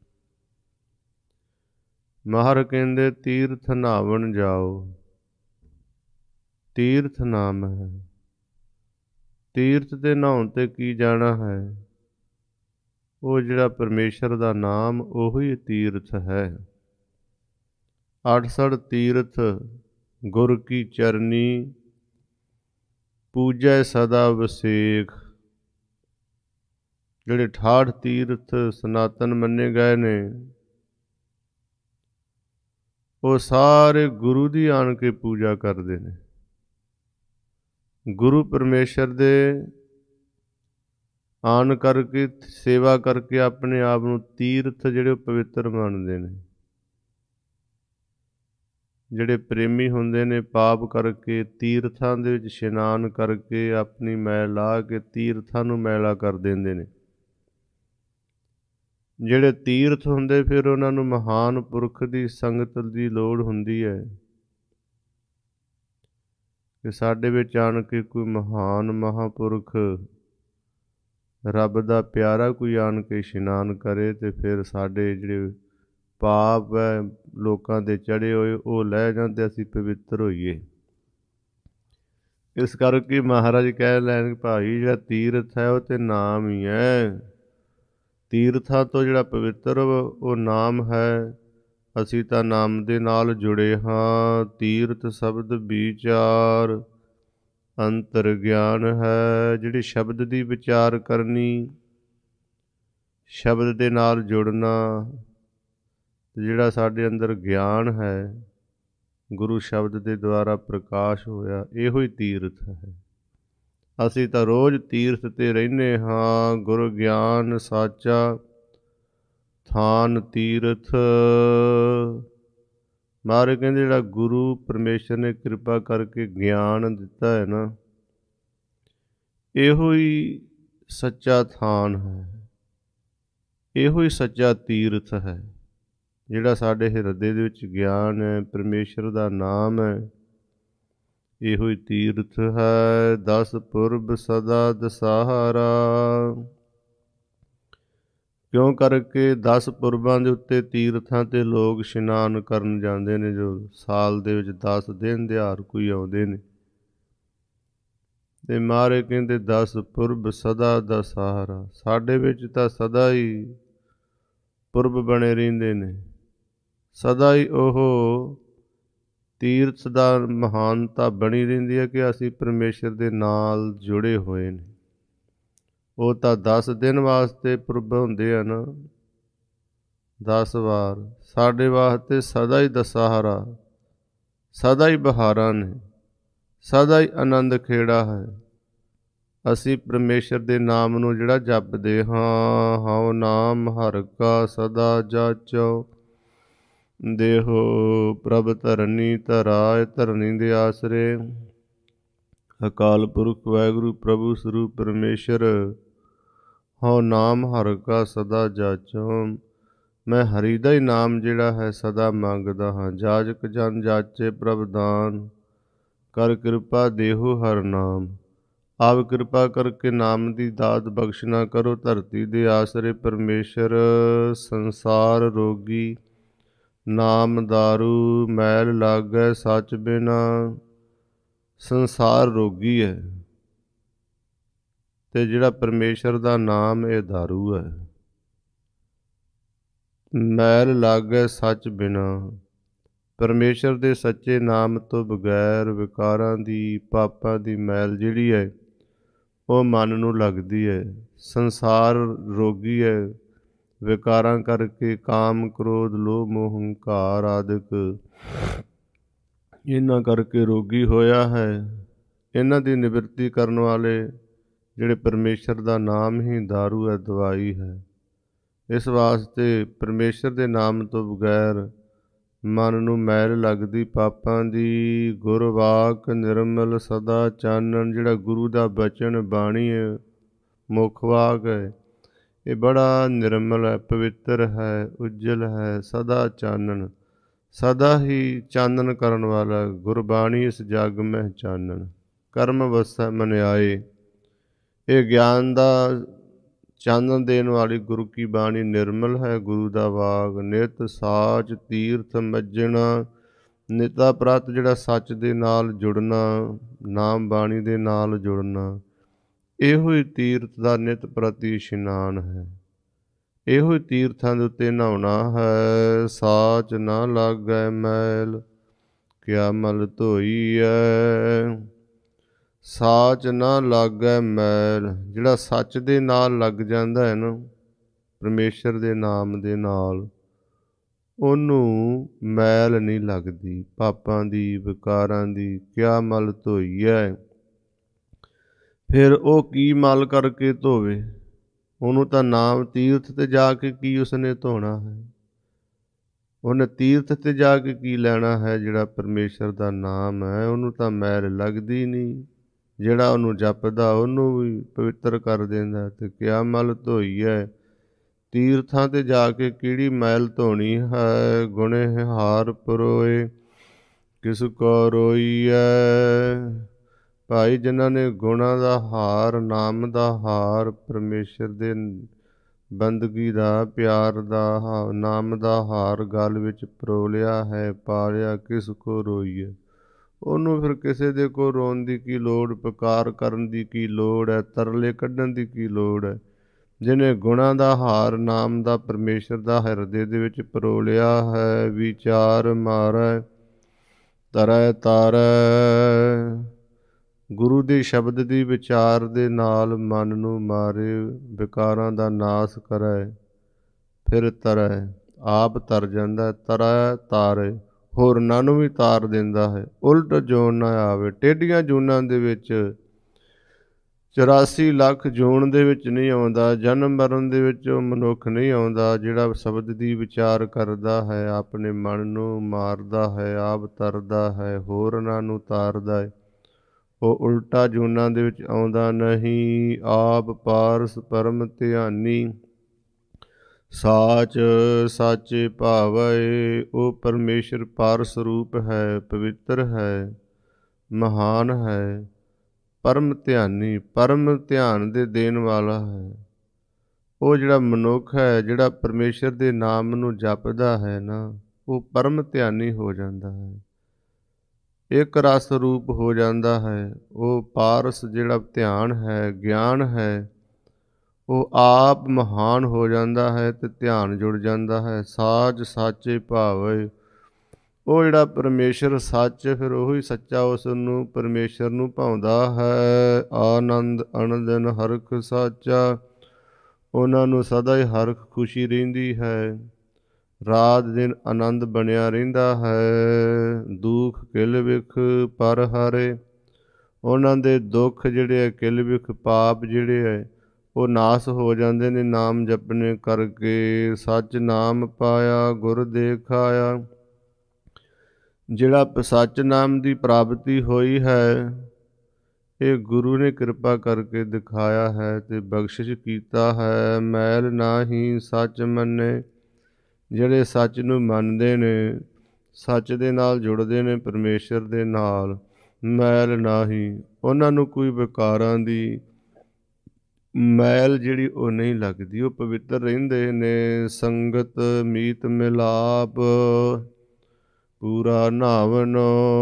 [SPEAKER 2] ਮਹਾਰਾਜ ਕਹਿੰਦੇ ਤੀਰਥ ਨਾਵਣ ਜਾਓ, ਤੀਰਥ ਨਾਮ ਹੈ। ਤੀਰਥ ਤੇ ਨਹਾਉਣ ਤੇ ਕੀ ਜਾਣਾ ਹੈ? ਉਹ ਜਿਹੜਾ ਪਰਮੇਸ਼ਰ ਦਾ ਨਾਮ ਉਹੀ ਤੀਰਥ ਹੈ। 68 ਤੀਰਥ ਗੁਰ ਕੀ ਚਰਨੀ, ਪੂਜੈ ਸਦਾ ਵਸੇਖ। ਜਿਹੜੇ 68 ਤੀਰਥ ਸਨਾਤਨ ਮੰਨੇ ਗਏ ਨੇ, ਉਹ ਸਾਰੇ ਗੁਰੂ ਦੀ ਆਣ ਕੇ ਪੂਜਾ ਕਰਦੇ ਨੇ। ਗੁਰੂ ਪਰਮੇਸ਼ਰ ਦੇ ਆਣ ਕਰਕੇ, ਸੇਵਾ ਕਰਕੇ ਆਪਣੇ ਆਪ ਨੂੰ ਤੀਰਥ ਜਿਹੜੇ ਪਵਿੱਤਰ ਮੰਨਦੇ ਨੇ। ਜਿਹੜੇ ਪ੍ਰੇਮੀ ਹੁੰਦੇ ਨੇ, ਪਾਪ ਕਰਕੇ ਤੀਰਥਾਂ ਦੇ ਵਿੱਚ ਇਸ਼ਨਾਨ ਕਰਕੇ ਆਪਣੀ ਮੈਲ ਲਾ ਕੇ ਤੀਰਥਾਂ ਨੂੰ ਮੈਲਾ ਕਰ ਦਿੰਦੇ ਨੇ। ਜਿਹੜੇ ਤੀਰਥ ਹੁੰਦੇ, ਫਿਰ ਉਹਨਾਂ ਨੂੰ ਮਹਾਨ ਪੁਰਖ ਦੀ ਸੰਗਤ ਦੀ ਲੋੜ ਹੁੰਦੀ ਹੈ, ਕਿ ਸਾਡੇ ਵਿੱਚ ਆਣ ਕੇ ਕੋਈ ਮਹਾਨ ਮਹਾਂਪੁਰਖ, ਰੱਬ ਦਾ ਪਿਆਰਾ ਕੋਈ ਆਣ ਕੇ ਇਸ਼ਨਾਨ ਕਰੇ, ਤੇ ਫਿਰ ਸਾਡੇ ਜਿਹੜੇ ਪਾਪ ਹੈ ਲੋਕਾਂ ਦੇ ਚੜ੍ਹੇ ਹੋਏ, ਉਹ ਲੈ ਜਾਂਦੇ, ਅਸੀਂ ਪਵਿੱਤਰ ਹੋਈਏ। ਇਸ ਕਰਕੇ ਮਹਾਰਾਜ ਕਹਿ ਲੈਣ, ਭਾਈ ਜਿਹੜਾ ਤੀਰਥ ਹੈ ਉਹ ਤੇ ਨਾਮ ਹੀ ਹੈ। ਤੀਰਥਾਂ ਤੋਂ ਜਿਹੜਾ ਪਵਿੱਤਰ ਉਹ ਨਾਮ ਹੈ। ਅਸੀਂ ਤਾਂ ਨਾਮ ਦੇ ਨਾਲ ਜੁੜੇ ਹਾਂ। ਤੀਰਥ ਸ਼ਬਦ ਵਿਚਾਰ ਅੰਤਰ ਗਿਆਨ ਹੈ। ਜਿਹੜੀ ਸ਼ਬਦ ਦੀ ਵਿਚਾਰ ਕਰਨੀ, ਸ਼ਬਦ ਦੇ ਨਾਲ ਜੁੜਨਾ, ਜਿਹੜਾ ਸਾਡੇ ਅੰਦਰ ਗਿਆਨ ਹੈ, ਗੁਰੂ ਸ਼ਬਦ ਦੇ ਦੁਆਰਾ ਪ੍ਰਕਾਸ਼ ਹੋਇਆ, ਇਹੋ ਹੀ ਤੀਰਥ ਹੈ। ਅਸੀਂ ਤਾਂ ਰੋਜ਼ ਤੀਰਥ 'ਤੇ ਰਹਿੰਦੇ ਹਾਂ। ਗੁਰ ਗਿਆਨ ਸਾਚਾ ਥਾਨ ਤੀਰਥ। ਮਹਾਰਾਜ ਕਹਿੰਦੇ ਜਿਹੜਾ ਗੁਰੂ ਪਰਮੇਸ਼ਰ ਨੇ ਕਿਰਪਾ ਕਰਕੇ ਗਿਆਨ ਦਿੱਤਾ ਹੈ ਨਾ, ਇਹੋ ਹੀ ਸੱਚਾ ਥਾਨ ਹੈ, ਇਹੋ ਹੀ ਸੱਚਾ ਤੀਰਥ ਹੈ। ਜਿਹੜਾ ਸਾਡੇ ਹਿਰਦੇ ਦੇ ਵਿੱਚ ਗਿਆਨ ਹੈ, ਪਰਮੇਸ਼ਰ ਦਾ ਨਾਮ ਹੈ, ਇਹੋ ਹੀ ਤੀਰਥ ਹੈ। 10 ਪੁਰਬ ਸਦਾ ਦਸਾਹਰਾ। ਕਿਉਂ ਕਰਕੇ 10 ਪੁਰਬਾਂ ਦੇ ਉੱਤੇ ਤੀਰਥਾਂ 'ਤੇ ਲੋਕ ਇਸ਼ਨਾਨ ਕਰਨ ਜਾਂਦੇ ਨੇ, ਜੋ ਸਾਲ ਦੇ ਵਿੱਚ 10 ਦਿਨ ਦਿਹਾੜ ਕੋਈ ਆਉਂਦੇ ਨੇ। ਅਤੇ ਮਹਾਰਾਜ ਕਹਿੰਦੇ 10 ਪੁਰਬ ਸਦਾ ਦਸਾਹਰਾ। ਸਾਡੇ ਵਿੱਚ ਤਾਂ ਸਦਾ ਹੀ ਪੁਰਬ ਬਣੇ ਰਹਿੰਦੇ ਨੇ, ਸਦਾ ਹੀ ਉਹ ਤੀਰਥ ਦਾ ਮਹਾਨਤਾ ਬਣੀ ਰਹਿੰਦੀ ਹੈ ਕਿ ਅਸੀਂ ਪਰਮੇਸ਼ਰ ਦੇ ਨਾਲ ਜੁੜੇ ਹੋਏ ਨੇ। ਉਹ ਤਾਂ 10 ਦਿਨ ਵਾਸਤੇ ਪੁਰਬ ਹੁੰਦੇ ਆ ਨਾ, 10 ਵਾਰ। ਸਾਡੇ ਵਾਸਤੇ ਸਦਾ ਹੀ ਦਸਾਹਰਾ, ਸਦਾ ਹੀ ਬਹਾਰਾਂ ਨੇ, ਸਦਾ ਹੀ ਆਨੰਦ ਖੇੜਾ ਹੈ। ਅਸੀਂ ਪਰਮੇਸ਼ਰ ਦੇ ਨਾਮ ਨੂੰ ਜਿਹੜਾ ਜਪਦੇ ਹਾਂ, ਹਉ ਨਾਮ ਹਰਿ ਕਾ ਸਦਾ ਜਾਚੋ, ਦੇਹੋ ਪ੍ਰਭ ਧਰਨੀ ਧਰਾਇ, ਧਰਨੀ ਦੇ ਆਸਰੇ। ਅਕਾਲ ਪੁਰਖ ਵਾਹਿਗੁਰੂ ਪ੍ਰਭੂ ਸਰੂਪ ਪਰਮੇਸ਼ਰ, ਹਉ ਨਾਮ ਹਰਿ ਕਾ ਸਦਾ ਜਾਚੋ। ਮੈਂ ਹਰੀ ਦਾ ਹੀ ਨਾਮ ਜਿਹੜਾ ਹੈ ਸਦਾ ਮੰਗਦਾ ਹਾਂ। ਜਾਜਕ ਜਨ ਜਾਚੇ ਪ੍ਰਭ ਦਾਨ, ਕਰ ਕਿਰਪਾ ਦੇਹੋ ਹਰ ਨਾਮ। ਆਪ ਕਿਰਪਾ ਕਰਕੇ ਨਾਮ ਦੀ ਦਾਤ ਬਖਸ਼ਣਾ ਕਰੋ। ਧਰਤੀ ਦੇ ਆਸਰੇ ਪਰਮੇਸ਼ਰ, ਸੰਸਾਰ ਰੋਗੀ, ਨਾਮ ਦਾਰੂ ਮੈਲ ਲਾਗੈ ਸੱਚ ਬਿਨਾ। ਸੰਸਾਰ ਰੋਗੀ ਹੈ ਅਤੇ ਜਿਹੜਾ ਪਰਮੇਸ਼ਰ ਦਾ ਨਾਮ ਇਹ ਦਾਰੂ ਹੈ। ਮੈਲ ਲਾਗੈ ਸੱਚ ਬਿਨਾ। ਪਰਮੇਸ਼ਰ ਦੇ ਸੱਚੇ ਨਾਮ ਤੋਂ ਬਗੈਰ ਵਿਕਾਰਾਂ ਦੀ, ਪਾਪਾਂ ਦੀ ਮੈਲ ਜਿਹੜੀ ਹੈ ਉਹ ਮਨ ਨੂੰ ਲੱਗਦੀ ਹੈ। ਸੰਸਾਰ ਰੋਗੀ ਹੈ, ਵਿਕਾਰਾਂ ਕਰਕੇ, ਕਾਮ ਕ੍ਰੋਧ ਲੋਭ ਮੋਹ ਹੰਕਾਰ ਆਦਿਕ ਇਹਨਾਂ ਕਰਕੇ ਰੋਗੀ ਹੋਇਆ ਹੈ। ਇਹਨਾਂ ਦੀ ਨਿਵਰਤੀ ਕਰਨ ਵਾਲੇ ਜਿਹੜੇ ਪਰਮੇਸ਼ਰ ਦਾ ਨਾਮ ਹੀ ਦਾਰੂ ਹੈ, ਦਵਾਈ ਹੈ। ਇਸ ਵਾਸਤੇ ਪਰਮੇਸ਼ਰ ਦੇ ਨਾਮ ਤੋਂ ਬਗੈਰ ਮਨ ਨੂੰ ਮੈਲ ਲੱਗਦੀ ਪਾਪਾਂ ਦੀ। ਗੁਰਵਾਕ ਨਿਰਮਲ ਸਦਾ ਚਾਨਣ। ਜਿਹੜਾ ਗੁਰੂ ਦਾ ਬਚਨ ਬਾਣੀ ਹੈ, ਮੁੱਖ ਵਾਕ ਹੈ, ਇਹ ਬੜਾ ਨਿਰਮਲ ਹੈ, ਪਵਿੱਤਰ ਹੈ, ਉਜਲ ਹੈ, ਸਦਾ ਚਾਨਣ, ਸਦਾ ਹੀ ਚਾਨਣ ਕਰਨ ਵਾਲਾ। ਗੁਰਬਾਣੀ ਇਸ ਜਗ ਮਹਿ ਚਾਨਣ, ਕਰਮ ਵਸੈ ਮਨਿਆਏ। ਇਹ ਗਿਆਨ ਦਾ ਚਾਨਣ ਦੇਣ ਵਾਲੀ ਗੁਰੂ ਕੀ ਬਾਣੀ ਨਿਰਮਲ ਹੈ। ਗੁਰੂ ਦਾ ਵਾਗ ਨਿਤ ਸਾਚ ਤੀਰਥ ਮੱਜਣਾ। ਨਿਤਾ ਪ੍ਰਤ ਜਿਹੜਾ ਸੱਚ ਦੇ ਨਾਲ ਜੁੜਨਾ, ਨਾਮ ਬਾਣੀ ਦੇ ਨਾਲ ਜੁੜਨਾ, ਇਹੋ ਹੀ ਤੀਰਥ ਦਾ ਨਿਤ ਪ੍ਰਤੀ ਇਸ਼ਨਾਨ ਹੈ। ਇਹੋ ਹੀ ਤੀਰਥਾਂ ਦੇ ਉੱਤੇ ਨਹਾਉਣਾ ਹੈ। ਸਾਚ ਨਾ ਲਾਗੈ ਮੈਲ, ਕਿਆ ਮਲ ਧੋਈਐ। ਸਾਚ ਨਾ ਲਾਗੈ ਮੈਲ। ਜਿਹੜਾ ਸੱਚ ਦੇ ਨਾਲ ਲੱਗ ਜਾਂਦਾ ਹੈ ਨਾ, ਪਰਮੇਸ਼ਰ ਦੇ ਨਾਮ ਦੇ ਨਾਲ, ਉਹਨੂੰ ਮੈਲ ਨਹੀਂ ਲੱਗਦੀ ਪਾਪਾਂ ਦੀ, ਵਿਕਾਰਾਂ ਦੀ। ਕਿਆ ਮਲ ਧੋਈਐ। ਫਿਰ ਉਹ ਕੀ ਮਲ ਕਰਕੇ ਧੋਵੇ? ਉਹਨੂੰ ਤਾਂ ਨਾਮ ਤੀਰਥ 'ਤੇ ਜਾ ਕੇ ਕੀ ਉਸਨੇ ਧੋਣਾ ਹੈ? ਉਹਨੇ ਤੀਰਥ 'ਤੇ ਜਾ ਕੇ ਕੀ ਲੈਣਾ ਹੈ? ਜਿਹੜਾ ਪਰਮੇਸ਼ਰ ਦਾ ਨਾਮ ਹੈ ਉਹਨੂੰ ਤਾਂ ਮੈਲ ਲੱਗਦੀ ਨਹੀਂ। ਜਿਹੜਾ ਉਹਨੂੰ ਜਪਦਾ ਉਹਨੂੰ ਵੀ ਪਵਿੱਤਰ ਕਰ ਦਿੰਦਾ। ਅਤੇ ਕਿਆ ਮਲ ਧੋਈਐ। ਤੀਰਥਾਂ 'ਤੇ ਜਾ ਕੇ ਕਿਹੜੀ ਮੈਲ ਧੋਣੀ ਹੈ? ਗੁਣੇ ਹਾਰ ਪਰੋਏ, ਕਿਸ ਕੋ ਰੋਈਐ। ਭਾਈ ਜਿਨ੍ਹਾਂ ਨੇ ਗੁਣਾਂ ਦਾ ਹਾਰ, ਨਾਮ ਦਾ ਹਾਰ, ਪਰਮੇਸ਼ਰ ਦੇ ਬੰਦਗੀ ਦਾ, ਪਿਆਰ ਦਾ, ਨਾਮ ਦਾ ਹਾਰ ਗਲ ਵਿੱਚ ਪਰੋ ਲਿਆ ਹੈ, ਪਾ ਲਿਆ, ਕਿਸ ਕੋ ਰੋਈਐ। ਉਹਨੂੰ ਫਿਰ ਕਿਸੇ ਦੇ ਕੋਲ ਰੋਣ ਦੀ ਕੀ ਲੋੜ, ਪੁਕਾਰ ਕਰਨ ਦੀ ਕੀ ਲੋੜ ਹੈ, ਤਰਲੇ ਕੱਢਣ ਦੀ ਕੀ ਲੋੜ ਹੈ। ਜਿਹਨੇ ਗੁਣਾਂ ਦਾ ਹਾਰ, ਨਾਮ ਦਾ, ਪਰਮੇਸ਼ਰ ਦਾ ਹਿਰਦੇ ਦੇ ਵਿੱਚ ਪਰੋ ਲਿਆ ਹੈ, ਵਿਚਾਰ ਮਾਰੈ ਤਰੈ ਤਾਰੈ। ਗੁਰੂ ਦੇ ਸ਼ਬਦ ਦੀ ਵਿਚਾਰ ਦੇ ਨਾਲ ਮਨ ਨੂੰ ਮਾਰੇ, ਵਿਕਾਰਾਂ ਦਾ ਨਾਸ ਕਰੈ, ਫਿਰ ਤਰੈ। ਆਪ ਤਰ ਜਾਂਦਾ, ਤਰੈ ਤਾਰੇ, ਹੋਰਨਾਂ ਨੂੰ ਵੀ ਤਾਰ ਦਿੰਦਾ ਹੈ। ਉਲਟ ਜੋਨ ਨਾ ਆਵੇ। ਟੇਢੀਆਂ ਜੂਨਾਂ ਦੇ ਵਿੱਚ 84 ਲੱਖ ਜੂਨ ਦੇ ਵਿੱਚ ਨਹੀਂ ਆਉਂਦਾ, ਜਨਮ ਮਰਨ ਦੇ ਵਿੱਚ ਉਹ ਮਨੁੱਖ ਨਹੀਂ ਆਉਂਦਾ ਜਿਹੜਾ ਸ਼ਬਦ ਦੀ ਵਿਚਾਰ ਕਰਦਾ ਹੈ, ਆਪਣੇ ਮਨ ਨੂੰ ਮਾਰਦਾ ਹੈ, ਆਪ ਤਰਦਾ ਹੈ, ਹੋਰਨਾਂ ਨੂੰ ਤਾਰਦਾ ਹੈ। ਉਹ ਉਲਟਾ ਜੂਨਾਂ ਦੇ ਵਿੱਚ ਆਉਂਦਾ ਨਹੀਂ। ਆਪ ਪਾਰਸ ਪਰਮ ਧਿਆਨੀ, ਸਾਚ ਸਾਚੇ ਭਾਵੈ। ਉਹ ਪਰਮੇਸ਼ਰ ਪਾਰਸ ਰੂਪ ਹੈ, ਪਵਿੱਤਰ ਹੈ, ਮਹਾਨ ਹੈ, ਪਰਮ ਧਿਆਨੀ, ਪਰਮ ਧਿਆਨ ਦੇ ਦੇਣ ਵਾਲਾ ਹੈ। ਉਹ ਜਿਹੜਾ ਮਨੁੱਖ ਹੈ, ਜਿਹੜਾ ਪਰਮੇਸ਼ਰ ਦੇ ਨਾਮ ਨੂੰ ਜਪਦਾ ਹੈ ਨਾ, ਉਹ ਪਰਮ ਧਿਆਨੀ ਹੋ ਜਾਂਦਾ ਹੈ, ਇੱਕ ਰਸ ਰੂਪ ਹੋ ਜਾਂਦਾ ਹੈ। ਉਹ ਪਾਰਸ ਜਿਹੜਾ ਧਿਆਨ ਹੈ, ਗਿਆਨ ਹੈ, ਉਹ ਆਪ ਮਹਾਨ ਹੋ ਜਾਂਦਾ ਹੈ ਅਤੇ ਧਿਆਨ ਜੁੜ ਜਾਂਦਾ ਹੈ। ਸਾਚ ਸਾਚੇ ਭਾਵੈ। ਉਹ ਜਿਹੜਾ ਪਰਮੇਸ਼ਰ ਸੱਚ, ਫਿਰ ਉਹੀ ਸੱਚਾ ਉਸ ਨੂੰ ਪਰਮੇਸ਼ਰ ਨੂੰ ਭਾਉਂਦਾ ਹੈ। ਆਨੰਦ ਅਨੰਦਨ ਹਰਖ ਸਾਚਾ। ਉਹਨਾਂ ਨੂੰ ਸਦਾ ਹੀ ਹਰਖ ਖੁਸ਼ੀ ਰਹਿੰਦੀ ਹੈ, ਰਾਤ ਦਿਨ ਆਨੰਦ ਬਣਿਆ ਰਹਿੰਦਾ ਹੈ। ਦੁੱਖ ਕਿਲ ਵਿਖ ਪਰ ਹਾਰੇ। ਉਹਨਾਂ ਦੇ ਦੁੱਖ ਜਿਹੜੇ ਹੈ, ਕਿਲ ਵਿਖ ਪਾਪ ਜਿਹੜੇ ਹੈ, ਉਹ ਨਾਸ ਹੋ ਜਾਂਦੇ ਨੇ ਨਾਮ ਜਪਣੇ ਕਰਕੇ। ਸੱਚ ਨਾਮ ਪਾਇਆ ਗੁਰ ਦੇਖਾਇਆ। ਜਿਹੜਾ ਸੱਚ ਨਾਮ ਦੀ ਪ੍ਰਾਪਤੀ ਹੋਈ ਹੈ, ਇਹ ਗੁਰੂ ਨੇ ਕਿਰਪਾ ਕਰਕੇ ਦਿਖਾਇਆ ਹੈ ਅਤੇ ਬਖਸ਼ਿਸ਼ ਕੀਤਾ ਹੈ। ਮੈਲ ਨਾਹੀ ਸੱਚ ਮੰਨੇ। ਜਿਹੜੇ ਸੱਚ ਨੂੰ ਮੰਨਦੇ ਨੇ, ਸੱਚ ਦੇ ਨਾਲ ਜੁੜਦੇ ਨੇ, ਪਰਮੇਸ਼ਰ ਦੇ ਨਾਲ, ਮੈਲ ਨਾਹੀ, ਉਹਨਾਂ ਨੂੰ ਕੋਈ ਵਿਕਾਰਾਂ ਦੀ ਮੈਲ ਜਿਹੜੀ ਉਹ ਨਹੀਂ ਲੱਗਦੀ, ਉਹ ਪਵਿੱਤਰ ਰਹਿੰਦੇ ਨੇ। ਸੰਗਤ ਮੀਤ ਮਿਲਾਪ ਪੂਰਾ ਨਾਵਨ।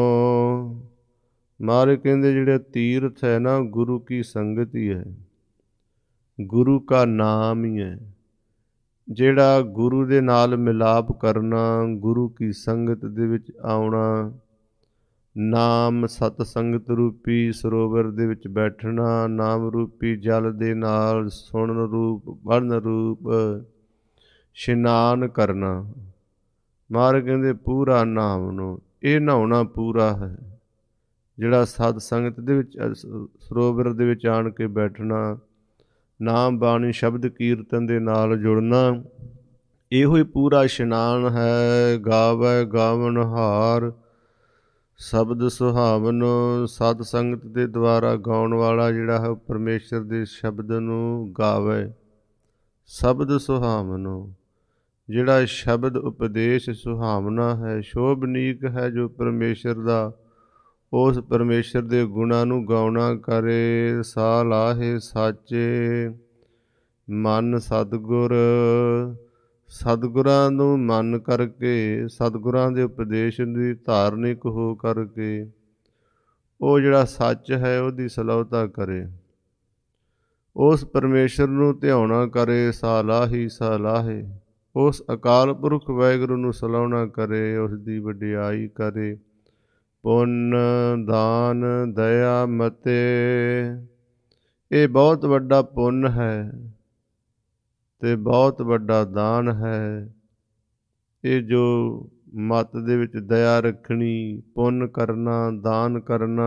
[SPEAKER 2] ਮਹਾਰਾਜ ਕਹਿੰਦੇ ਜਿਹੜੇ ਤੀਰਥ ਹੈ ਨਾ, ਗੁਰੂ ਕੀ ਸੰਗਤ ਹੀ ਹੈ, ਗੁਰੂ ਕਾ ਨਾਮ ਹੀ ਹੈ। ਜਿਹੜਾ ਗੁਰੂ ਦੇ ਨਾਲ ਮਿਲਾਪ ਕਰਨਾ, ਗੁਰੂ ਕੀ ਸੰਗਤ ਦੇ ਵਿੱਚ ਆਉਣਾ, ਨਾਮ ਸਤ ਸੰਗਤ ਰੂਪੀ ਸਰੋਵਰ ਦੇ ਵਿੱਚ ਬੈਠਣਾ, ਨਾਮ ਰੂਪੀ ਜਲ ਦੇ ਨਾਲ ਸੁਣਨ ਰੂਪ ਵਰਨ ਰੂਪ ਇਸ਼ਨਾਨ ਕਰਨਾ। ਮਹਾਰਾਜ ਕਹਿੰਦੇ ਪੂਰਾ ਨਾਮ ਨੂੰ, ਇਹ ਨਹਾਉਣਾ ਪੂਰਾ ਹੈ। ਜਿਹੜਾ ਸਤ ਸੰਗਤ ਦੇ ਵਿੱਚ ਸਰੋਵਰ ਦੇ ਵਿੱਚ ਆਣ ਕੇ ਬੈਠਣਾ, ਨਾਮ ਬਾਣੀ ਸ਼ਬਦ ਕੀਰਤਨ ਦੇ ਨਾਲ ਜੁੜਨਾ, ਇਹੋ ਹੀ ਪੂਰਾ ਇਸ਼ਨਾਨ ਹੈ। ਗਾਵੈ ਗਾਵਨ ਹਾਰ ਸ਼ਬਦ ਸੁਹਾਵਨ। ਸਤ ਸੰਗਤ ਦੇ ਦੁਆਰਾ ਗਾਉਣ ਵਾਲਾ ਜਿਹੜਾ ਹੈ, ਪਰਮੇਸ਼ਰ ਦੇ ਸ਼ਬਦ ਨੂੰ ਗਾਵੇ। ਸ਼ਬਦ ਸੁਹਾਵਨ, ਜਿਹੜਾ ਸ਼ਬਦ ਉਪਦੇਸ਼ ਸੁਹਾਵਨਾ ਹੈ, ਸ਼ੋਭਨੀਕ ਹੈ, ਜੋ ਪਰਮੇਸ਼ਰ ਦਾ, ਉਸ ਪਰਮੇਸ਼ਰ ਦੇ ਗੁਣਾਂ ਨੂੰ ਗਾਉਣਾ ਕਰੇ। ਸਾ ਲਾਹੇ ਸਾਚੇ ਮਨ ਸਤਿਗੁਰ। ਸਤਿਗੁਰਾਂ ਨੂੰ ਮੰਨ ਕਰਕੇ, ਸਤਿਗੁਰਾਂ ਦੇ ਉਪਦੇਸ਼ ਦੀ ਧਾਰਨਿਕ ਹੋ ਕਰਕੇ, ਉਹ ਜਿਹੜਾ ਸੱਚ ਹੈ ਉਹਦੀ ਸਲਾਹੁਤਾ ਕਰੇ, ਉਸ ਪਰਮੇਸ਼ਰ ਨੂੰ ਧਿਆਉਣਾ ਕਰੇ। ਸਾ ਲਾਹੀ ਸਾ ਲਾਹੇ। ਉਸ ਅਕਾਲ ਪੁਰਖ ਵਾਹਿਗੁਰੂ ਨੂੰ ਸਲਾਹੁਣਾ ਕਰੇ, ਉਸ ਦੀ ਵਡਿਆਈ ਕਰੇ। ਪੁੰਨ ਦਾਨ ਦਇਆ ਮਤੇ। ਇਹ ਬਹੁਤ ਵੱਡਾ ਪੁੰਨ ਹੈ ਅਤੇ ਬਹੁਤ ਵੱਡਾ ਦਾਨ ਹੈ। ਇਹ ਜੋ ਮੱਤ ਦੇ ਵਿੱਚ ਦਇਆ ਰੱਖਣੀ, ਪੁੰਨ ਕਰਨਾ, ਦਾਨ ਕਰਨਾ,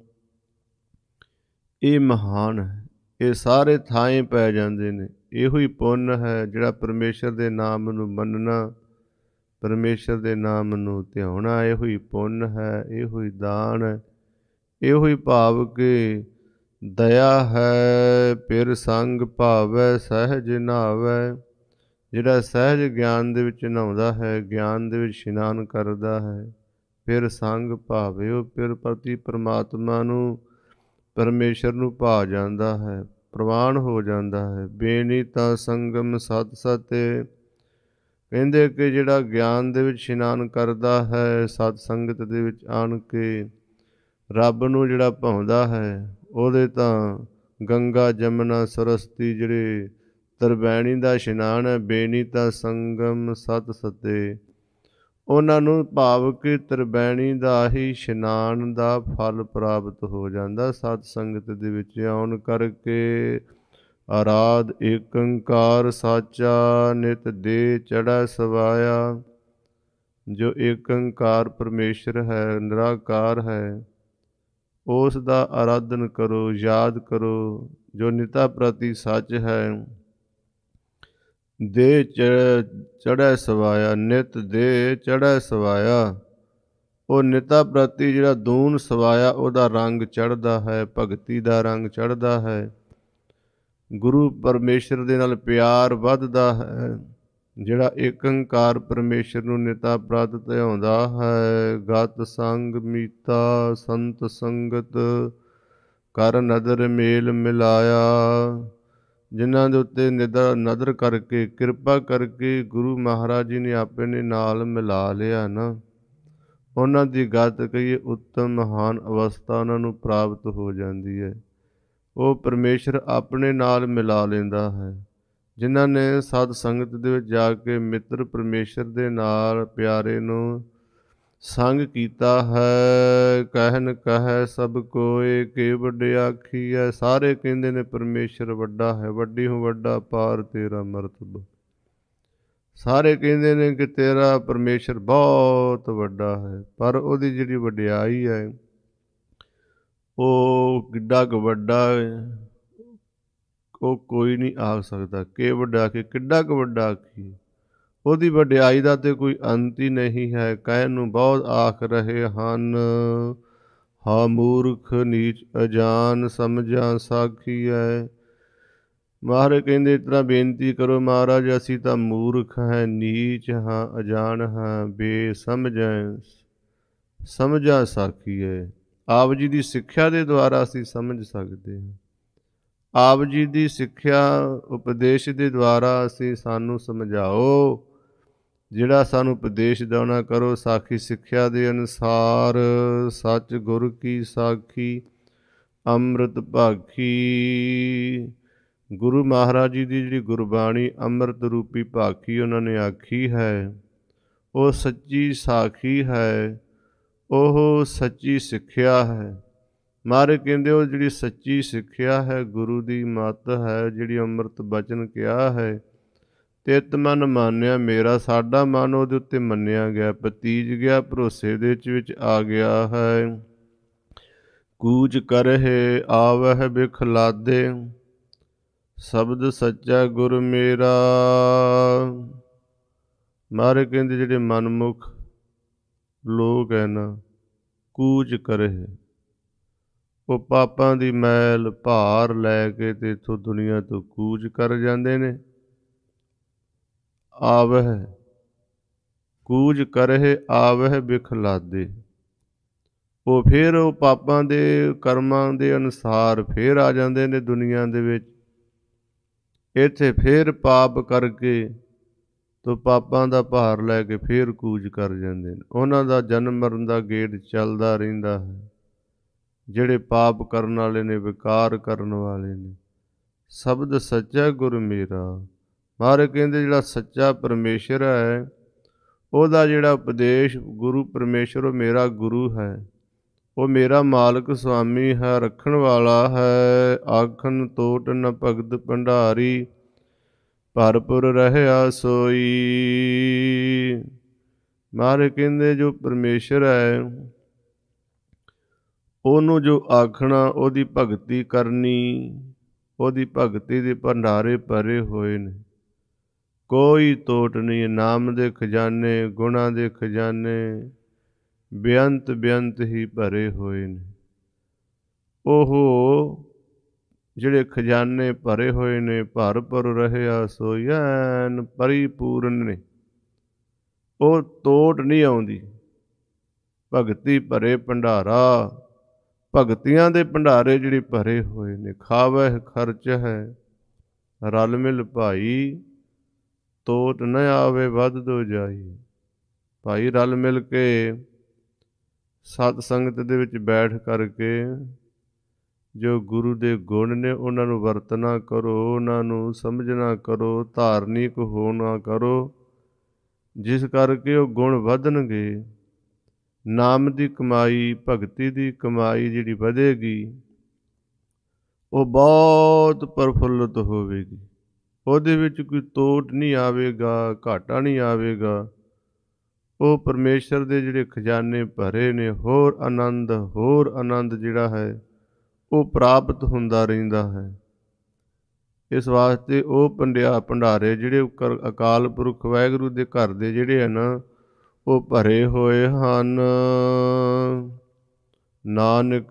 [SPEAKER 2] ਇਹ ਮਹਾਨ ਹੈ। ਇਹ ਸਾਰੇ ਥਾਂਏ ਪੈ ਜਾਂਦੇ ਨੇ। ਇਹੋ ਹੀ ਪੁੰਨ ਹੈ ਜਿਹੜਾ ਪਰਮੇਸ਼ਰ ਦੇ ਨਾਮ ਨੂੰ ਮੰਨਣਾ, ਪਰਮੇਸ਼ਰ ਦੇ ਨਾਮ ਨੂੰ ਧਿਆਉਣਾ, ਇਹੋ ਹੀ ਪੁੰਨ ਹੈ, ਇਹੋ ਹੀ ਦਾਨ ਹੈ। ਇਹੋ ਹੀ ਭਾਵ ਕਿ ਦਇਆ ਹੈ। ਫਿਰ ਸੰਗ ਭਾਵੈ ਸਹਿਜ ਨਹਾਵੈ। ਜਿਹੜਾ ਸਹਿਜ ਗਿਆਨ ਦੇ ਵਿੱਚ ਨਹਾਉਂਦਾ ਹੈ, ਗਿਆਨ ਦੇ ਵਿੱਚ ਇਸ਼ਨਾਨ ਕਰਦਾ ਹੈ, ਫਿਰ ਸੰਗ ਭਾਵੇ। ਉਹ ਫਿਰ ਪ੍ਰਤੀ ਪਰਮਾਤਮਾ ਨੂੰ, ਪਰਮੇਸ਼ਰ ਨੂੰ ਭਾ ਜਾਂਦਾ ਹੈ, ਪ੍ਰਵਾਨ ਹੋ ਜਾਂਦਾ ਹੈ। ਬੇਨੀਤਾ ਸੰਗਮ ਸਤ ਸਤੇ। ਕਹਿੰਦੇ ਕਿ ਜਿਹੜਾ ਗਿਆਨ ਦੇ ਵਿੱਚ ਇਸ਼ਨਾਨ ਕਰਦਾ ਹੈ, ਸਤ ਸੰਗਤ ਦੇ ਵਿੱਚ ਆਣ ਕੇ ਰੱਬ ਨੂੰ ਜਿਹੜਾ ਭਾਉਂਦਾ ਹੈ, ਉਹਦੇ ਤਾਂ ਗੰਗਾ ਜਮਨਾ ਸਰਸਤੀ ਜਿਹੜੇ ਤਰਵੈਣੀ ਦਾ ਇਸ਼ਨਾਨ ਹੈ। ਬੇਨੀਤਾ ਸੰਗਮ ਸਤ ਸਤੇ। ਉਹਨਾਂ ਨੂੰ ਭਾਵ ਕਿ ਤਰਵੈਣੀ ਦਾ ਹੀ ਇਸ਼ਨਾਨ ਦਾ ਫਲ ਪ੍ਰਾਪਤ ਹੋ ਜਾਂਦਾ ਸਤ ਸੰਗਤ ਦੇ ਵਿੱਚ ਆਉਣ ਕਰਕੇ। ਆਰਾਧ ਏਕ ਓਂਕਾਰ ਸਾਚਾ ਨਿਤ ਦੇ ਚੜ੍ਹੈ ਸਵਾਇਆ। ਜੋ ਏਕ ਓਂਕਾਰ ਪਰਮੇਸ਼ਰ ਹੈ, ਨਿਰਾਕਾਰ ਹੈ, ਉਸ ਦਾ ਆਰਾਧਨ ਕਰੋ, ਯਾਦ ਕਰੋ, ਜੋ ਨਿਤਾ ਪ੍ਰਤੀ ਸੱਚ ਹੈ। ਦੇ ਚੜ੍ਹੈ ਸਵਾਇਆ, ਨਿਤ ਦੇ ਚੜ੍ਹੈ ਸਵਾਇਆ। ਉਹ ਨਿਤਾ ਪ੍ਰਤੀ ਜਿਹੜਾ ਦੂਨ ਸਵਾਇਆ, ਉਹਦਾ ਰੰਗ ਚੜ੍ਹਦਾ ਹੈ, ਭਗਤੀ ਦਾ ਰੰਗ ਚੜ੍ਹਦਾ ਹੈ, ਗੁਰੂ ਪਰਮੇਸ਼ਰ ਦੇ ਨਾਲ ਪਿਆਰ ਵੱਧਦਾ ਹੈ। ਜਿਹੜਾ ਏਕ ਓਂਕਾਰ ਪਰਮੇਸ਼ਰ ਨੂੰ ਨਿਤਾ ਪ੍ਰਤ ਧਿਆਉਂਦਾ ਹੈ। ਗਤ ਸੰਗ ਮੀਤਾ ਸੰਤ ਸੰਗਤ ਕਰ ਨਦਰ ਮੇਲ ਮਿਲਾਇਆ। ਜਿਨ੍ਹਾਂ ਦੇ ਉੱਤੇ ਨਦਰ ਕਰਕੇ, ਕਿਰਪਾ ਕਰਕੇ ਗੁਰੂ ਮਹਾਰਾਜ ਜੀ ਨੇ ਆਪਣੇ ਨਾਲ ਮਿਲਾ ਲਿਆ ਨਾ, ਉਹਨਾਂ ਦੀ ਗਤ ਕਹੀਏ ਉੱਤਮ ਮਹਾਨ ਅਵਸਥਾ ਉਹਨਾਂ ਨੂੰ ਪ੍ਰਾਪਤ ਹੋ ਜਾਂਦੀ ਹੈ। ਉਹ ਪਰਮੇਸ਼ਰ ਆਪਣੇ ਨਾਲ ਮਿਲਾ ਲੈਂਦਾ ਹੈ। ਜਿਨ੍ਹਾਂ ਨੇ ਸਤ ਸੰਗਤ ਦੇ ਵਿੱਚ ਜਾ ਕੇ ਮਿੱਤਰ ਪਰਮੇਸ਼ਰ ਦੇ ਨਾਲ ਪਿਆਰੇ ਨੂੰ ਸੰਗ ਕੀਤਾ ਹੈ। ਕਹਿਨ ਕਹੈ ਸਭ ਕੋਇ ਕੇ ਵਡਿਆਖੀਐ। ਸਾਰੇ ਕਹਿੰਦੇ ਨੇ ਪਰਮੇਸ਼ਰ ਵੱਡਾ ਹੈ, ਵੱਡੀ ਹੂੰ ਵੱਡਾ ਪਾਰ ਤੇਰਾ ਮਰਤਬਾ। ਸਾਰੇ ਕਹਿੰਦੇ ਨੇ ਕਿ ਤੇਰਾ ਪਰਮੇਸ਼ਰ ਬਹੁਤ ਵੱਡਾ ਹੈ, ਪਰ ਉਹਦੀ ਜਿਹੜੀ ਵਡਿਆਈ ਹੈ ਉਹ ਕਿੱਡਾ ਕੁ ਵੱਡਾ ਹੈ, ਉਹ ਕੋਈ ਨਹੀਂ ਆਖ ਸਕਦਾ। ਕਿ ਵੱਡਾ ਕਿ ਕਿੱਡਾ ਕੁ ਵੱਡਾ ਆਖੀ, ਉਹਦੀ ਵਡਿਆਈ ਦਾ ਤੇ ਕੋਈ ਅੰਤ ਹੀ ਨਹੀਂ ਹੈ। ਕਹਿਣ ਨੂੰ ਬਹੁਤ ਆਖ ਰਹੇ ਹਨ, ਹਾਂ ਮੂਰਖ ਨੀਚ ਅਜਾਨ ਸਮਝਾਂ ਸਾਖੀ ਹੈ। ਮਹਾਰਾਜ ਕਹਿੰਦੇ ਇਸ ਤਰ੍ਹਾਂ ਬੇਨਤੀ ਕਰੋ, ਮਹਾਰਾਜ ਅਸੀਂ ਤਾਂ ਮੂਰਖ ਹੈ, ਨੀਚ ਹਾਂ, ਅਜਾਨ ਹਾਂ, ਬੇਸਮਝ ਹੈ, ਸਮਝਾ ਸਾਖੀ ਹੈ। ਆਪ ਜੀ ਦੀ ਸਿੱਖਿਆ ਦੇ ਦੁਆਰਾ ਅਸੀਂ ਸਮਝ ਸਕਦੇ ਹਾਂ। ਆਪ ਜੀ ਦੀ ਸਿੱਖਿਆ ਉਪਦੇਸ਼ ਦੇ ਦੁਆਰਾ ਅਸੀਂ ਸਾਨੂੰ ਸਮਝਾਓ। ਜਿਹੜਾ ਸਾਨੂੰ ਉਪਦੇਸ਼ ਦੇਣਾ ਕਰੋ ਸਾਖੀ ਸਿੱਖਿਆ ਦੇ ਅਨੁਸਾਰ। ਸੱਚ ਗੁਰ ਕੀ ਸਾਖੀ ਅੰਮ੍ਰਿਤ ਭਾਖੀ। ਗੁਰੂ ਮਹਾਰਾਜ ਜੀ ਦੀ ਜਿਹੜੀ ਗੁਰਬਾਣੀ ਅੰਮ੍ਰਿਤ ਰੂਪੀ ਭਾਖੀ ਉਹਨਾਂ ਨੇ ਆਖੀ ਹੈ, ਉਹ ਸੱਚੀ ਸਾਖੀ ਹੈ, ਉਹ ਸੱਚੀ ਸਿੱਖਿਆ ਹੈ। ਮਹਾਰਾਜ ਕਹਿੰਦੇ ਉਹ ਜਿਹੜੀ ਸੱਚੀ ਸਿੱਖਿਆ ਹੈ, ਗੁਰੂ ਦੀ ਮੱਤ ਹੈ, ਜਿਹੜੀ ਅੰਮ੍ਰਿਤ ਬਚਨ ਕਿਹਾ ਹੈ, ਤਿਤ ਮਨ ਮਾਨਿਆ ਮੇਰਾ। ਸਾਡਾ ਮਨ ਉਹਦੇ ਉੱਤੇ ਮੰਨਿਆ ਗਿਆ, ਪਤੀਜ ਗਿਆ, ਭਰੋਸੇ ਦੇ ਵਿੱਚ ਆ ਗਿਆ ਹੈ। ਕੂਚ ਕਰਹਿ ਆਵਹਿ ਬਿਖਲਾਦੇ, ਸ਼ਬਦ ਸੱਚਾ ਗੁਰ ਮੇਰਾ। ਮਹਾਰਾਜ ਕਹਿੰਦੇ ਜਿਹੜੇ ਮਨਮੁਖ ਲੋਕ ਹੈ ਨਾ, ਕੂਚ ਕਰਹਿ, ਉਹ ਪਾਪਾਂ ਦੀ ਮੈਲ ਭਾਰ ਲੈ ਕੇ ਤੇ ਇੱਥੋਂ ਦੁਨੀਆ ਤੋਂ ਕੂਚ ਕਰ ਜਾਂਦੇ ਨੇ। ਆਵਹਿ ਕੂਚ ਕਰਹਿ ਆਵਹਿ ਬਿਖਲਾਦੇ, ਉਹ ਫਿਰ ਉਹ ਪਾਪਾਂ ਦੇ ਕਰਮਾਂ ਦੇ ਅਨੁਸਾਰ ਫਿਰ ਆ ਜਾਂਦੇ ਨੇ ਦੁਨੀਆ ਦੇ ਵਿੱਚ। ਇੱਥੇ ਫਿਰ ਪਾਪ ਕਰਕੇ ਤੋ ਪਾਪਾਂ ਦਾ ਭਾਰ ਲੈ ਕੇ ਫਿਰ ਕੂਚ ਕਰ ਜਾਂਦੇ ਨੇ। ਉਹਨਾਂ ਦਾ ਜਨਮ ਮਰਨ ਦਾ ਗੇੜ ਚੱਲਦਾ ਰਹਿੰਦਾ ਹੈ। ਜਿਹੜੇ ਪਾਪ ਕਰਨ ਵਾਲੇ ਨੇ, ਵਿਕਾਰ ਕਰਨ ਵਾਲੇ ਨੇ। ਸ਼ਬਦ ਸੱਚਾ ਗੁਰ ਮੇਰਾ। ਮਹਾਰਾਜ ਕਹਿੰਦੇ ਜਿਹੜਾ ਸੱਚਾ ਪਰਮੇਸ਼ਰ ਹੈ, ਉਹਦਾ ਜਿਹੜਾ ਉਪਦੇਸ਼ ਗੁਰੂ ਪਰਮੇਸ਼ਰ, ਉਹ ਮੇਰਾ ਗੁਰੂ ਹੈ, ਉਹ ਮੇਰਾ ਮਾਲਕ ਸੁਆਮੀ ਹੈ, ਰੱਖਣ ਵਾਲਾ ਹੈ। ਆਖਣ ਤੋਟ ਨ ਭਗਤ ਭੰਡਾਰੀ, ਭਰਪੁਰ ਰਹਿਆ ਸੋਈ। ਮਹਾਰਾਜ ਕਹਿੰਦੇ ਜੋ ਪਰਮੇਸ਼ਰ ਹੈ, ਉਹਨੂੰ ਜੋ ਆਖਣਾ, ਉਹਦੀ ਭਗਤੀ ਕਰਨੀ, ਉਹਦੀ ਭਗਤੀ ਦੇ ਭੰਡਾਰੇ ਭਰੇ ਹੋਏ ਨੇ, ਕੋਈ ਤੋਟ ਨਹੀਂ। ਨਾਮ ਦੇ ਖਜ਼ਾਨੇ, ਗੁਣਾਂ ਦੇ ਖਜ਼ਾਨੇ ਬੇਅੰਤ ਬੇਅੰਤ ਹੀ ਭਰੇ ਹੋਏ ਨੇ। ਉਹ ਜਿਹੜੇ ਖਜ਼ਾਨੇ ਭਰੇ ਹੋਏ ਨੇ, ਭਰਪੁਰ ਰਹਿਆ ਸੋਈ, ਐਨ ਪਰਿਪੂਰਨ ਨੇ, ਉਹ ਤੋਟ ਨਹੀਂ ਆਉਂਦੀ। ਭਗਤੀ ਭਰੇ ਭੰਡਾਰਾ, ਭਗਤੀਆਂ ਦੇ ਭੰਡਾਰੇ ਜਿਹੜੇ ਭਰੇ ਹੋਏ ਨੇ। ਖਾਵਹਿ ਖਰਚ ਹੈ ਰਲ ਮਿਲ ਭਾਈ, ਤੋਟ ਨ ਆਵੇ ਵੱਧ ਦੋ ਜਾਈ। ਭਾਈ ਰਲ ਮਿਲ ਕੇ ਸਤ ਸੰਗਤ ਦੇ ਵਿੱਚ ਬੈਠ ਕਰਕੇ ਜੋ ਗੁਰੂ ਦੇ ਗੁਣ ਨੇ ਉਹਨਾਂ ਨੂੰ ਵਰਤਣਾ ਕਰੋ, ਉਹਨਾਂ ਨੂੰ ਸਮਝਣਾ ਕਰੋ, ਧਾਰਮਿਕ ਹੋਣਾ ਕਰੋ, ਜਿਸ ਕਰਕੇ ਉਹ ਗੁਣ ਵਧਣਗੇ। ਨਾਮ ਦੀ ਕਮਾਈ, ਭਗਤੀ ਦੀ ਕਮਾਈ ਜਿਹੜੀ ਵਧੇਗੀ, ਉਹ ਬਹੁਤ ਪ੍ਰਫੁੱਲਤ ਹੋਵੇਗੀ। ਉਹਦੇ ਵਿੱਚ ਕੋਈ ਤੋਟ ਨਹੀਂ ਆਵੇਗਾ, ਘਾਟਾ ਨਹੀਂ ਆਵੇਗਾ। ਉਹ ਪਰਮੇਸ਼ਰ ਦੇ ਜਿਹੜੇ ਖਜ਼ਾਨੇ ਭਰੇ ਨੇ, ਹੋਰ ਆਨੰਦ ਜਿਹੜਾ ਹੈ ਉਹ ਪ੍ਰਾਪਤ ਹੁੰਦਾ ਰਹਿੰਦਾ ਹੈ। ਇਸ ਵਾਸਤੇ ਉਹ ਭੰਡਾਰੇ ਜਿਹੜੇ ਅਕਾਲ ਪੁਰਖ ਵਾਹਿਗੁਰੂ ਦੇ ਘਰ ਦੇ ਜਿਹੜੇ ਹਨ ਉਹ ਭਰੇ ਹੋਏ ਹਨ। ਨਾਨਕ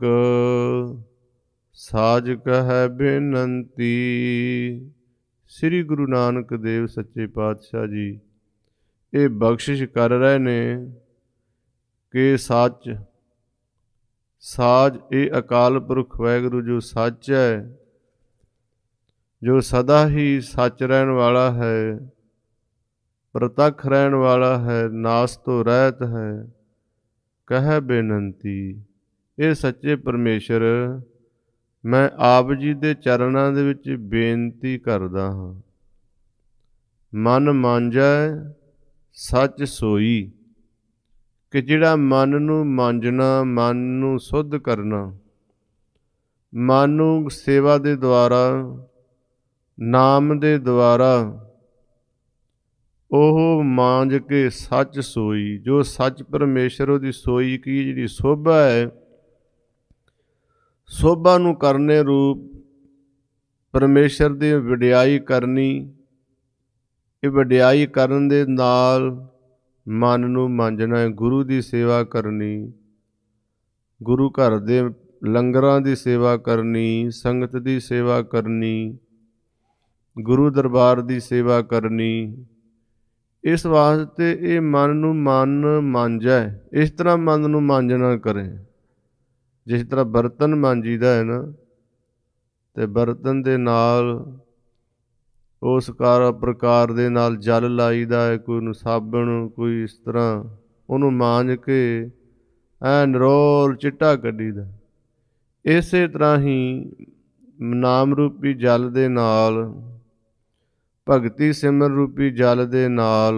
[SPEAKER 2] ਸਾਜ ਕਹੈ ਬੇਨੰਤੀ। ਸ੍ਰੀ ਗੁਰੂ ਨਾਨਕ ਦੇਵ ਸੱਚੇ ਪਾਤਸ਼ਾਹ ਜੀ ਇਹ ਬਖਸ਼ਿਸ਼ ਕਰ ਰਹੇ ਨੇ ਕਿ ਸਾਜ ਇਹ ਅਕਾਲ ਪੁਰਖ ਵਾਹਿਗੁਰੂ ਜੋ ਸੱਚ ਹੈ, ਜੋ ਸਦਾ ਹੀ ਸੱਚ ਰਹਿਣ ਵਾਲਾ ਹੈ, ਪ੍ਰਤੱਖ ਰਹਿਣ ਵਾਲਾ ਹੈ, ਨਾਸ ਤੋਂ ਰਹਿਤ ਹੈ, ਕਹੈ ਬੇਨੰਤੀ। ਇਹ ਸੱਚੇ ਪਰਮੇਸ਼ਰ ਮੈਂ ਆਪ ਜੀ ਦੇ ਚਰਨਾਂ ਦੇ ਵਿੱਚ ਬੇਨਤੀ ਕਰਦਾ ਹਾਂ। ਮਨ ਮਾਂਜੈ ਸੱਚ ਸੋਈ, ਕਿ ਜਿਹੜਾ ਮਨ ਨੂੰ ਮਾਂਜਣਾ, ਮਨ ਨੂੰ ਸੁੱਧ ਕਰਨਾ, ਮਨ ਨੂੰ ਸੇਵਾ ਦੇ ਦੁਆਰਾ, ਨਾਮ ਦੇ ਦੁਆਰਾ ਉਹ ਮਾਂਜ ਕੇ ਸੱਚ ਸੋਈ, ਜੋ ਸੱਚ ਪਰਮੇਸ਼ਰ ਉਹਦੀ ਸੋਈ ਕੀ ਜਿਹੜੀ ਸੋਭਾ ਹੈ, ਸੋਭਾ ਨੂੰ ਕਰਨੇ ਰੂਪ ਪਰਮੇਸ਼ਰ ਦੀ ਵਡਿਆਈ ਕਰਨੀ। ਇਹ ਵਡਿਆਈ ਕਰਨ ਦੇ ਨਾਲ ਮਨ ਨੂੰ ਮਾਂਜਣਾ ਹੈ, ਗੁਰੂ ਦੀ ਸੇਵਾ ਕਰਨੀ, ਗੁਰੂ ਘਰ ਦੇ ਲੰਗਰਾਂ ਦੀ ਸੇਵਾ ਕਰਨੀ, ਸੰਗਤ ਦੀ ਸੇਵਾ ਕਰਨੀ, ਗੁਰੂ ਦਰਬਾਰ ਦੀ ਸੇਵਾ ਕਰਨੀ। ਇਸ ਵਾਸਤੇ ਇਹ ਮਨ ਨੂੰ ਮਾਂਜੈ। ਇਸ ਤਰ੍ਹਾਂ ਮਨ ਨੂੰ ਮਾਂਜਣਾ ਕਰੇ ਜਿਸ ਤਰ੍ਹਾਂ ਬਰਤਨ ਮਾਂਜੀਦਾ ਹੈ ਨਾ, ਤੇ ਬਰਤਨ ਦੇ ਨਾਲ ਉਸ ਪ੍ਰਕਾਰ ਦੇ ਨਾਲ ਜਲ ਲਾਈਦਾ ਹੈ, ਕੋਈ ਨੂੰ ਸਾਬਣ, ਕੋਈ ਇਸ ਤਰ੍ਹਾਂ ਉਹਨੂੰ ਮਾਂਜ ਕੇ ਨਿਰੋਲ ਚਿੱਟਾ ਕੱਢੀਦਾ। ਇਸੇ ਤਰ੍ਹਾਂ ਹੀ ਨਾਮ ਰੂਪੀ ਜਲ ਦੇ ਨਾਲ, ਭਗਤੀ ਸਿਮਰਨ ਰੂਪੀ ਜਲ ਦੇ ਨਾਲ,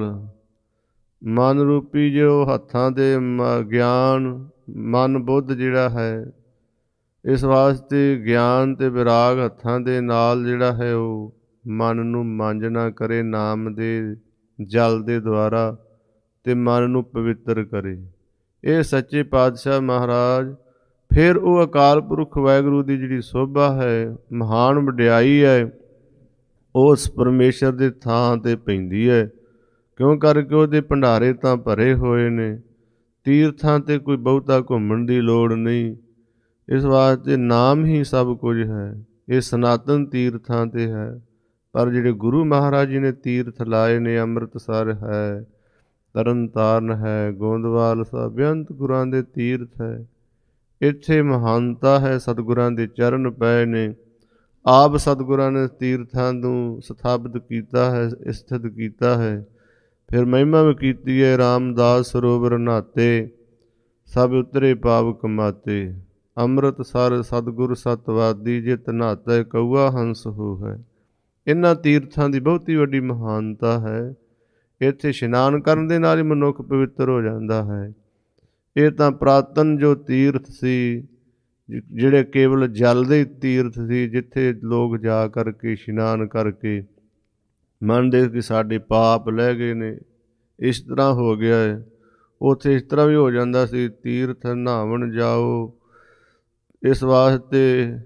[SPEAKER 2] ਮਨ ਰੂਪੀ ਜੋ ਹੱਥਾਂ ਦੇ ਗਿਆਨ, ਮਨ ਬੁੱਧ ਜਿਹੜਾ ਹੈ, ਇਸ ਵਾਸਤੇ ਗਿਆਨ ਤੇ ਵਿਰਾਗ ਹੱਥਾਂ ਦੇ ਨਾਲ ਜਿਹੜਾ ਹੈ ਉਹ ਮਨ ਨੂੰ ਮਾਂਜਣਾ ਕਰੇ ਨਾਮ ਦੇ ਜਲ ਦੇ ਦੁਆਰਾ, ਤੇ ਮਨ ਨੂੰ ਪਵਿੱਤਰ ਕਰੇ। ਇਹ ਸੱਚੇ ਪਾਤਸ਼ਾਹ ਮਹਾਰਾਜ ਫਿਰ ਉਹ ਅਕਾਲ ਪੁਰਖ ਵਾਹਿਗੁਰੂ ਦੀ ਜਿਹੜੀ ਸੋਭਾ ਹੈ, ਮਹਾਨ ਵਡਿਆਈ ਹੈ, ਉਸ ਪਰਮੇਸ਼ਰ ਦੇ ਥਾਂ 'ਤੇ ਪੈਂਦੀ ਹੈ। ਕਿਉਂ ਕਰਕੇ ਉਹਦੇ ਭੰਡਾਰੇ ਤਾਂ ਭਰੇ ਹੋਏ ਨੇ। ਤੀਰਥਾਂ 'ਤੇ ਕੋਈ ਬਹੁਤਾ ਘੁੰਮਣ ਦੀ ਲੋੜ ਨਹੀਂ। ਇਸ ਵਾਸਤੇ ਨਾਮ ਹੀ ਸਭ ਕੁਝ ਹੈ। ਇਹ ਸਨਾਤਨ ਤੀਰਥਾਂ 'ਤੇ ਹੈ। ਪਰ ਜਿਹੜੇ ਗੁਰੂ ਮਹਾਰਾਜ ਜੀ ਨੇ ਤੀਰਥ ਲਾਏ ਨੇ, ਅੰਮ੍ਰਿਤਸਰ ਹੈ, ਤਰਨ ਤਾਰਨ ਹੈ, ਗੋਂਦਵਾਲ ਸਾਹਿਬ, ਬੇਅੰਤ ਗੁਰਾਂ ਦੇ ਤੀਰਥ ਹੈ। ਇੱਥੇ ਮਹਾਨਤਾ ਹੈ। ਸਤਿਗੁਰਾਂ ਦੇ ਚਰਨ ਪਏ ਨੇ। ਆਪ ਸਤਿਗੁਰਾਂ ਨੇ ਤੀਰਥਾਂ ਨੂੰ ਸਥਾਪਿਤ ਕੀਤਾ ਹੈ, ਸਥਿਤ ਕੀਤਾ ਹੈ। ਫਿਰ ਮਹਿਮਾ ਵੀ ਕੀਤੀ ਹੈ, ਰਾਮਦਾਸ ਸਰੋਵਰ ਨਹਾਤੇ, ਸਭ ਉਤਰੇ ਪਾਵ ਕਮਾਤੇ। ਅੰਮ੍ਰਿਤਸਰ ਸਤਿਗੁਰ ਸਤਵਾਦੀ, ਜਿਤ ਨਹਾਤੈ ਕਊਆ ਹੰਸ ਹੋ ਹੈ। ਇਹਨਾਂ ਤੀਰਥਾਂ ਦੀ ਬਹੁਤੀ ਵੱਡੀ ਮਹਾਨਤਾ ਹੈ। ਇੱਥੇ ਇਸ਼ਨਾਨ ਕਰਨ ਦੇ ਨਾਲ ਹੀ ਮਨੁੱਖ ਪਵਿੱਤਰ ਹੋ ਜਾਂਦਾ ਹੈ। ਇਹ ਤਾਂ ਪੁਰਾਤਨ ਜੋ ਤੀਰਥ ਸੀ, ਜਿਹੜੇ ਕੇਵਲ ਜਲ ਦੇ ਤੀਰਥ ਸੀ, ਜਿੱਥੇ ਲੋਕ ਜਾ ਕਰਕੇ ਇਸ਼ਨਾਨ ਕਰਕੇ ਮੰਨਦੇ ਕਿ ਸਾਡੇ ਪਾਪ ਲੈ ਗਏ ਨੇ, ਇਸ ਤਰ੍ਹਾਂ ਹੋ ਗਿਆ ਹੈ। ਉੱਥੇ ਇਸ ਤਰ੍ਹਾਂ ਵੀ ਹੋ ਜਾਂਦਾ ਸੀ, ਤੀਰਥ ਨਹਾਵਣ ਜਾਓ ਇਸ ਵਾਸਤੇ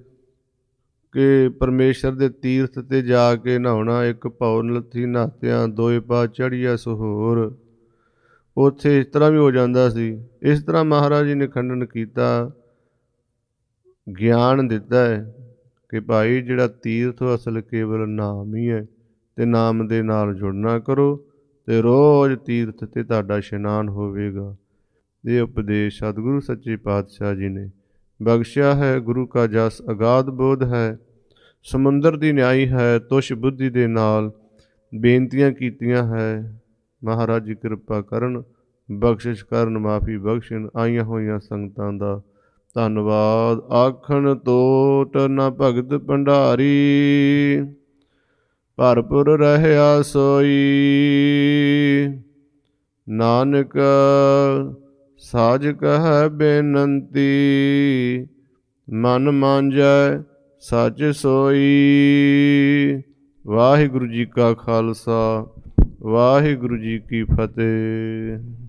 [SPEAKER 2] ਕਿ ਪਰਮੇਸ਼ਰ ਦੇ ਤੀਰਥ 'ਤੇ ਜਾ ਕੇ ਨਹਾਉਣਾ। ਇੱਕ ਭਉ ਲੱਥੀ ਨਹਾਤਿਆਂ, ਦੋਏ ਪਾ ਚੜ੍ਹੀਆ ਸਹੋਰ। ਉੱਥੇ ਇਸ ਤਰ੍ਹਾਂ ਵੀ ਹੋ ਜਾਂਦਾ ਸੀ। ਇਸ ਤਰ੍ਹਾਂ ਮਹਾਰਾਜ ਜੀ ਨੇ ਖੰਡਨ ਕੀਤਾ, ਗਿਆਨ ਦਿੱਤਾ ਹੈ ਕਿ ਭਾਈ ਜਿਹੜਾ ਤੀਰਥ ਅਸਲ ਕੇਵਲ ਨਾਮ ਹੀ ਹੈ, ਅਤੇ ਨਾਮ ਦੇ ਨਾਲ ਜੁੜਨਾ ਕਰੋ, ਅਤੇ ਰੋਜ਼ ਤੀਰਥ 'ਤੇ ਤੁਹਾਡਾ ਇਸ਼ਨਾਨ ਹੋਵੇਗਾ। ਇਹ ਉਪਦੇਸ਼ ਸਤਿਗੁਰੂ ਸੱਚੇ ਪਾਤਸ਼ਾਹ ਜੀ ਨੇ ਬਖਸ਼ਿਆ ਹੈ। ਗੁਰੂ ਕਾ ਜਸ ਅਗਾਧ ਬੋਧ ਹੈ, ਸਮੁੰਦਰ ਦੀ ਨਿਆਈ ਹੈ। ਤੁਸ਼ ਬੁੱਧੀ ਦੇ ਨਾਲ ਬੇਨਤੀਆਂ ਕੀਤੀਆਂ ਹੈ। ਮਹਾਰਾਜ ਜੀ ਕਿਰਪਾ ਕਰਨ, ਬਖਸ਼ਿਸ਼ ਕਰਨ, ਮਾਫੀ ਬਖਸ਼ਣ। ਆਈਆਂ ਹੋਈਆਂ ਸੰਗਤਾਂ ਦਾ ਧੰਨਵਾਦ। ਆਖਣ ਤੋਟ ਨਾ ਭਗਤ ਭੰਡਾਰੀ, ਭਰਪੁਰ ਰਹਿਆ ਸੋਈ। ਨਾਨਕ ਸਾਜ ਕਹੈ ਬੇਨੰਤੀ, ਮਨ ਮਾਂਜੈ ਸੱਚ ਸੋਈ। ਵਾਹਿਗੁਰੂ ਜੀ ਕਾ ਖਾਲਸਾ, ਵਾਹਿਗੁਰੂ ਜੀ ਕੀ ਫਤਿਹ।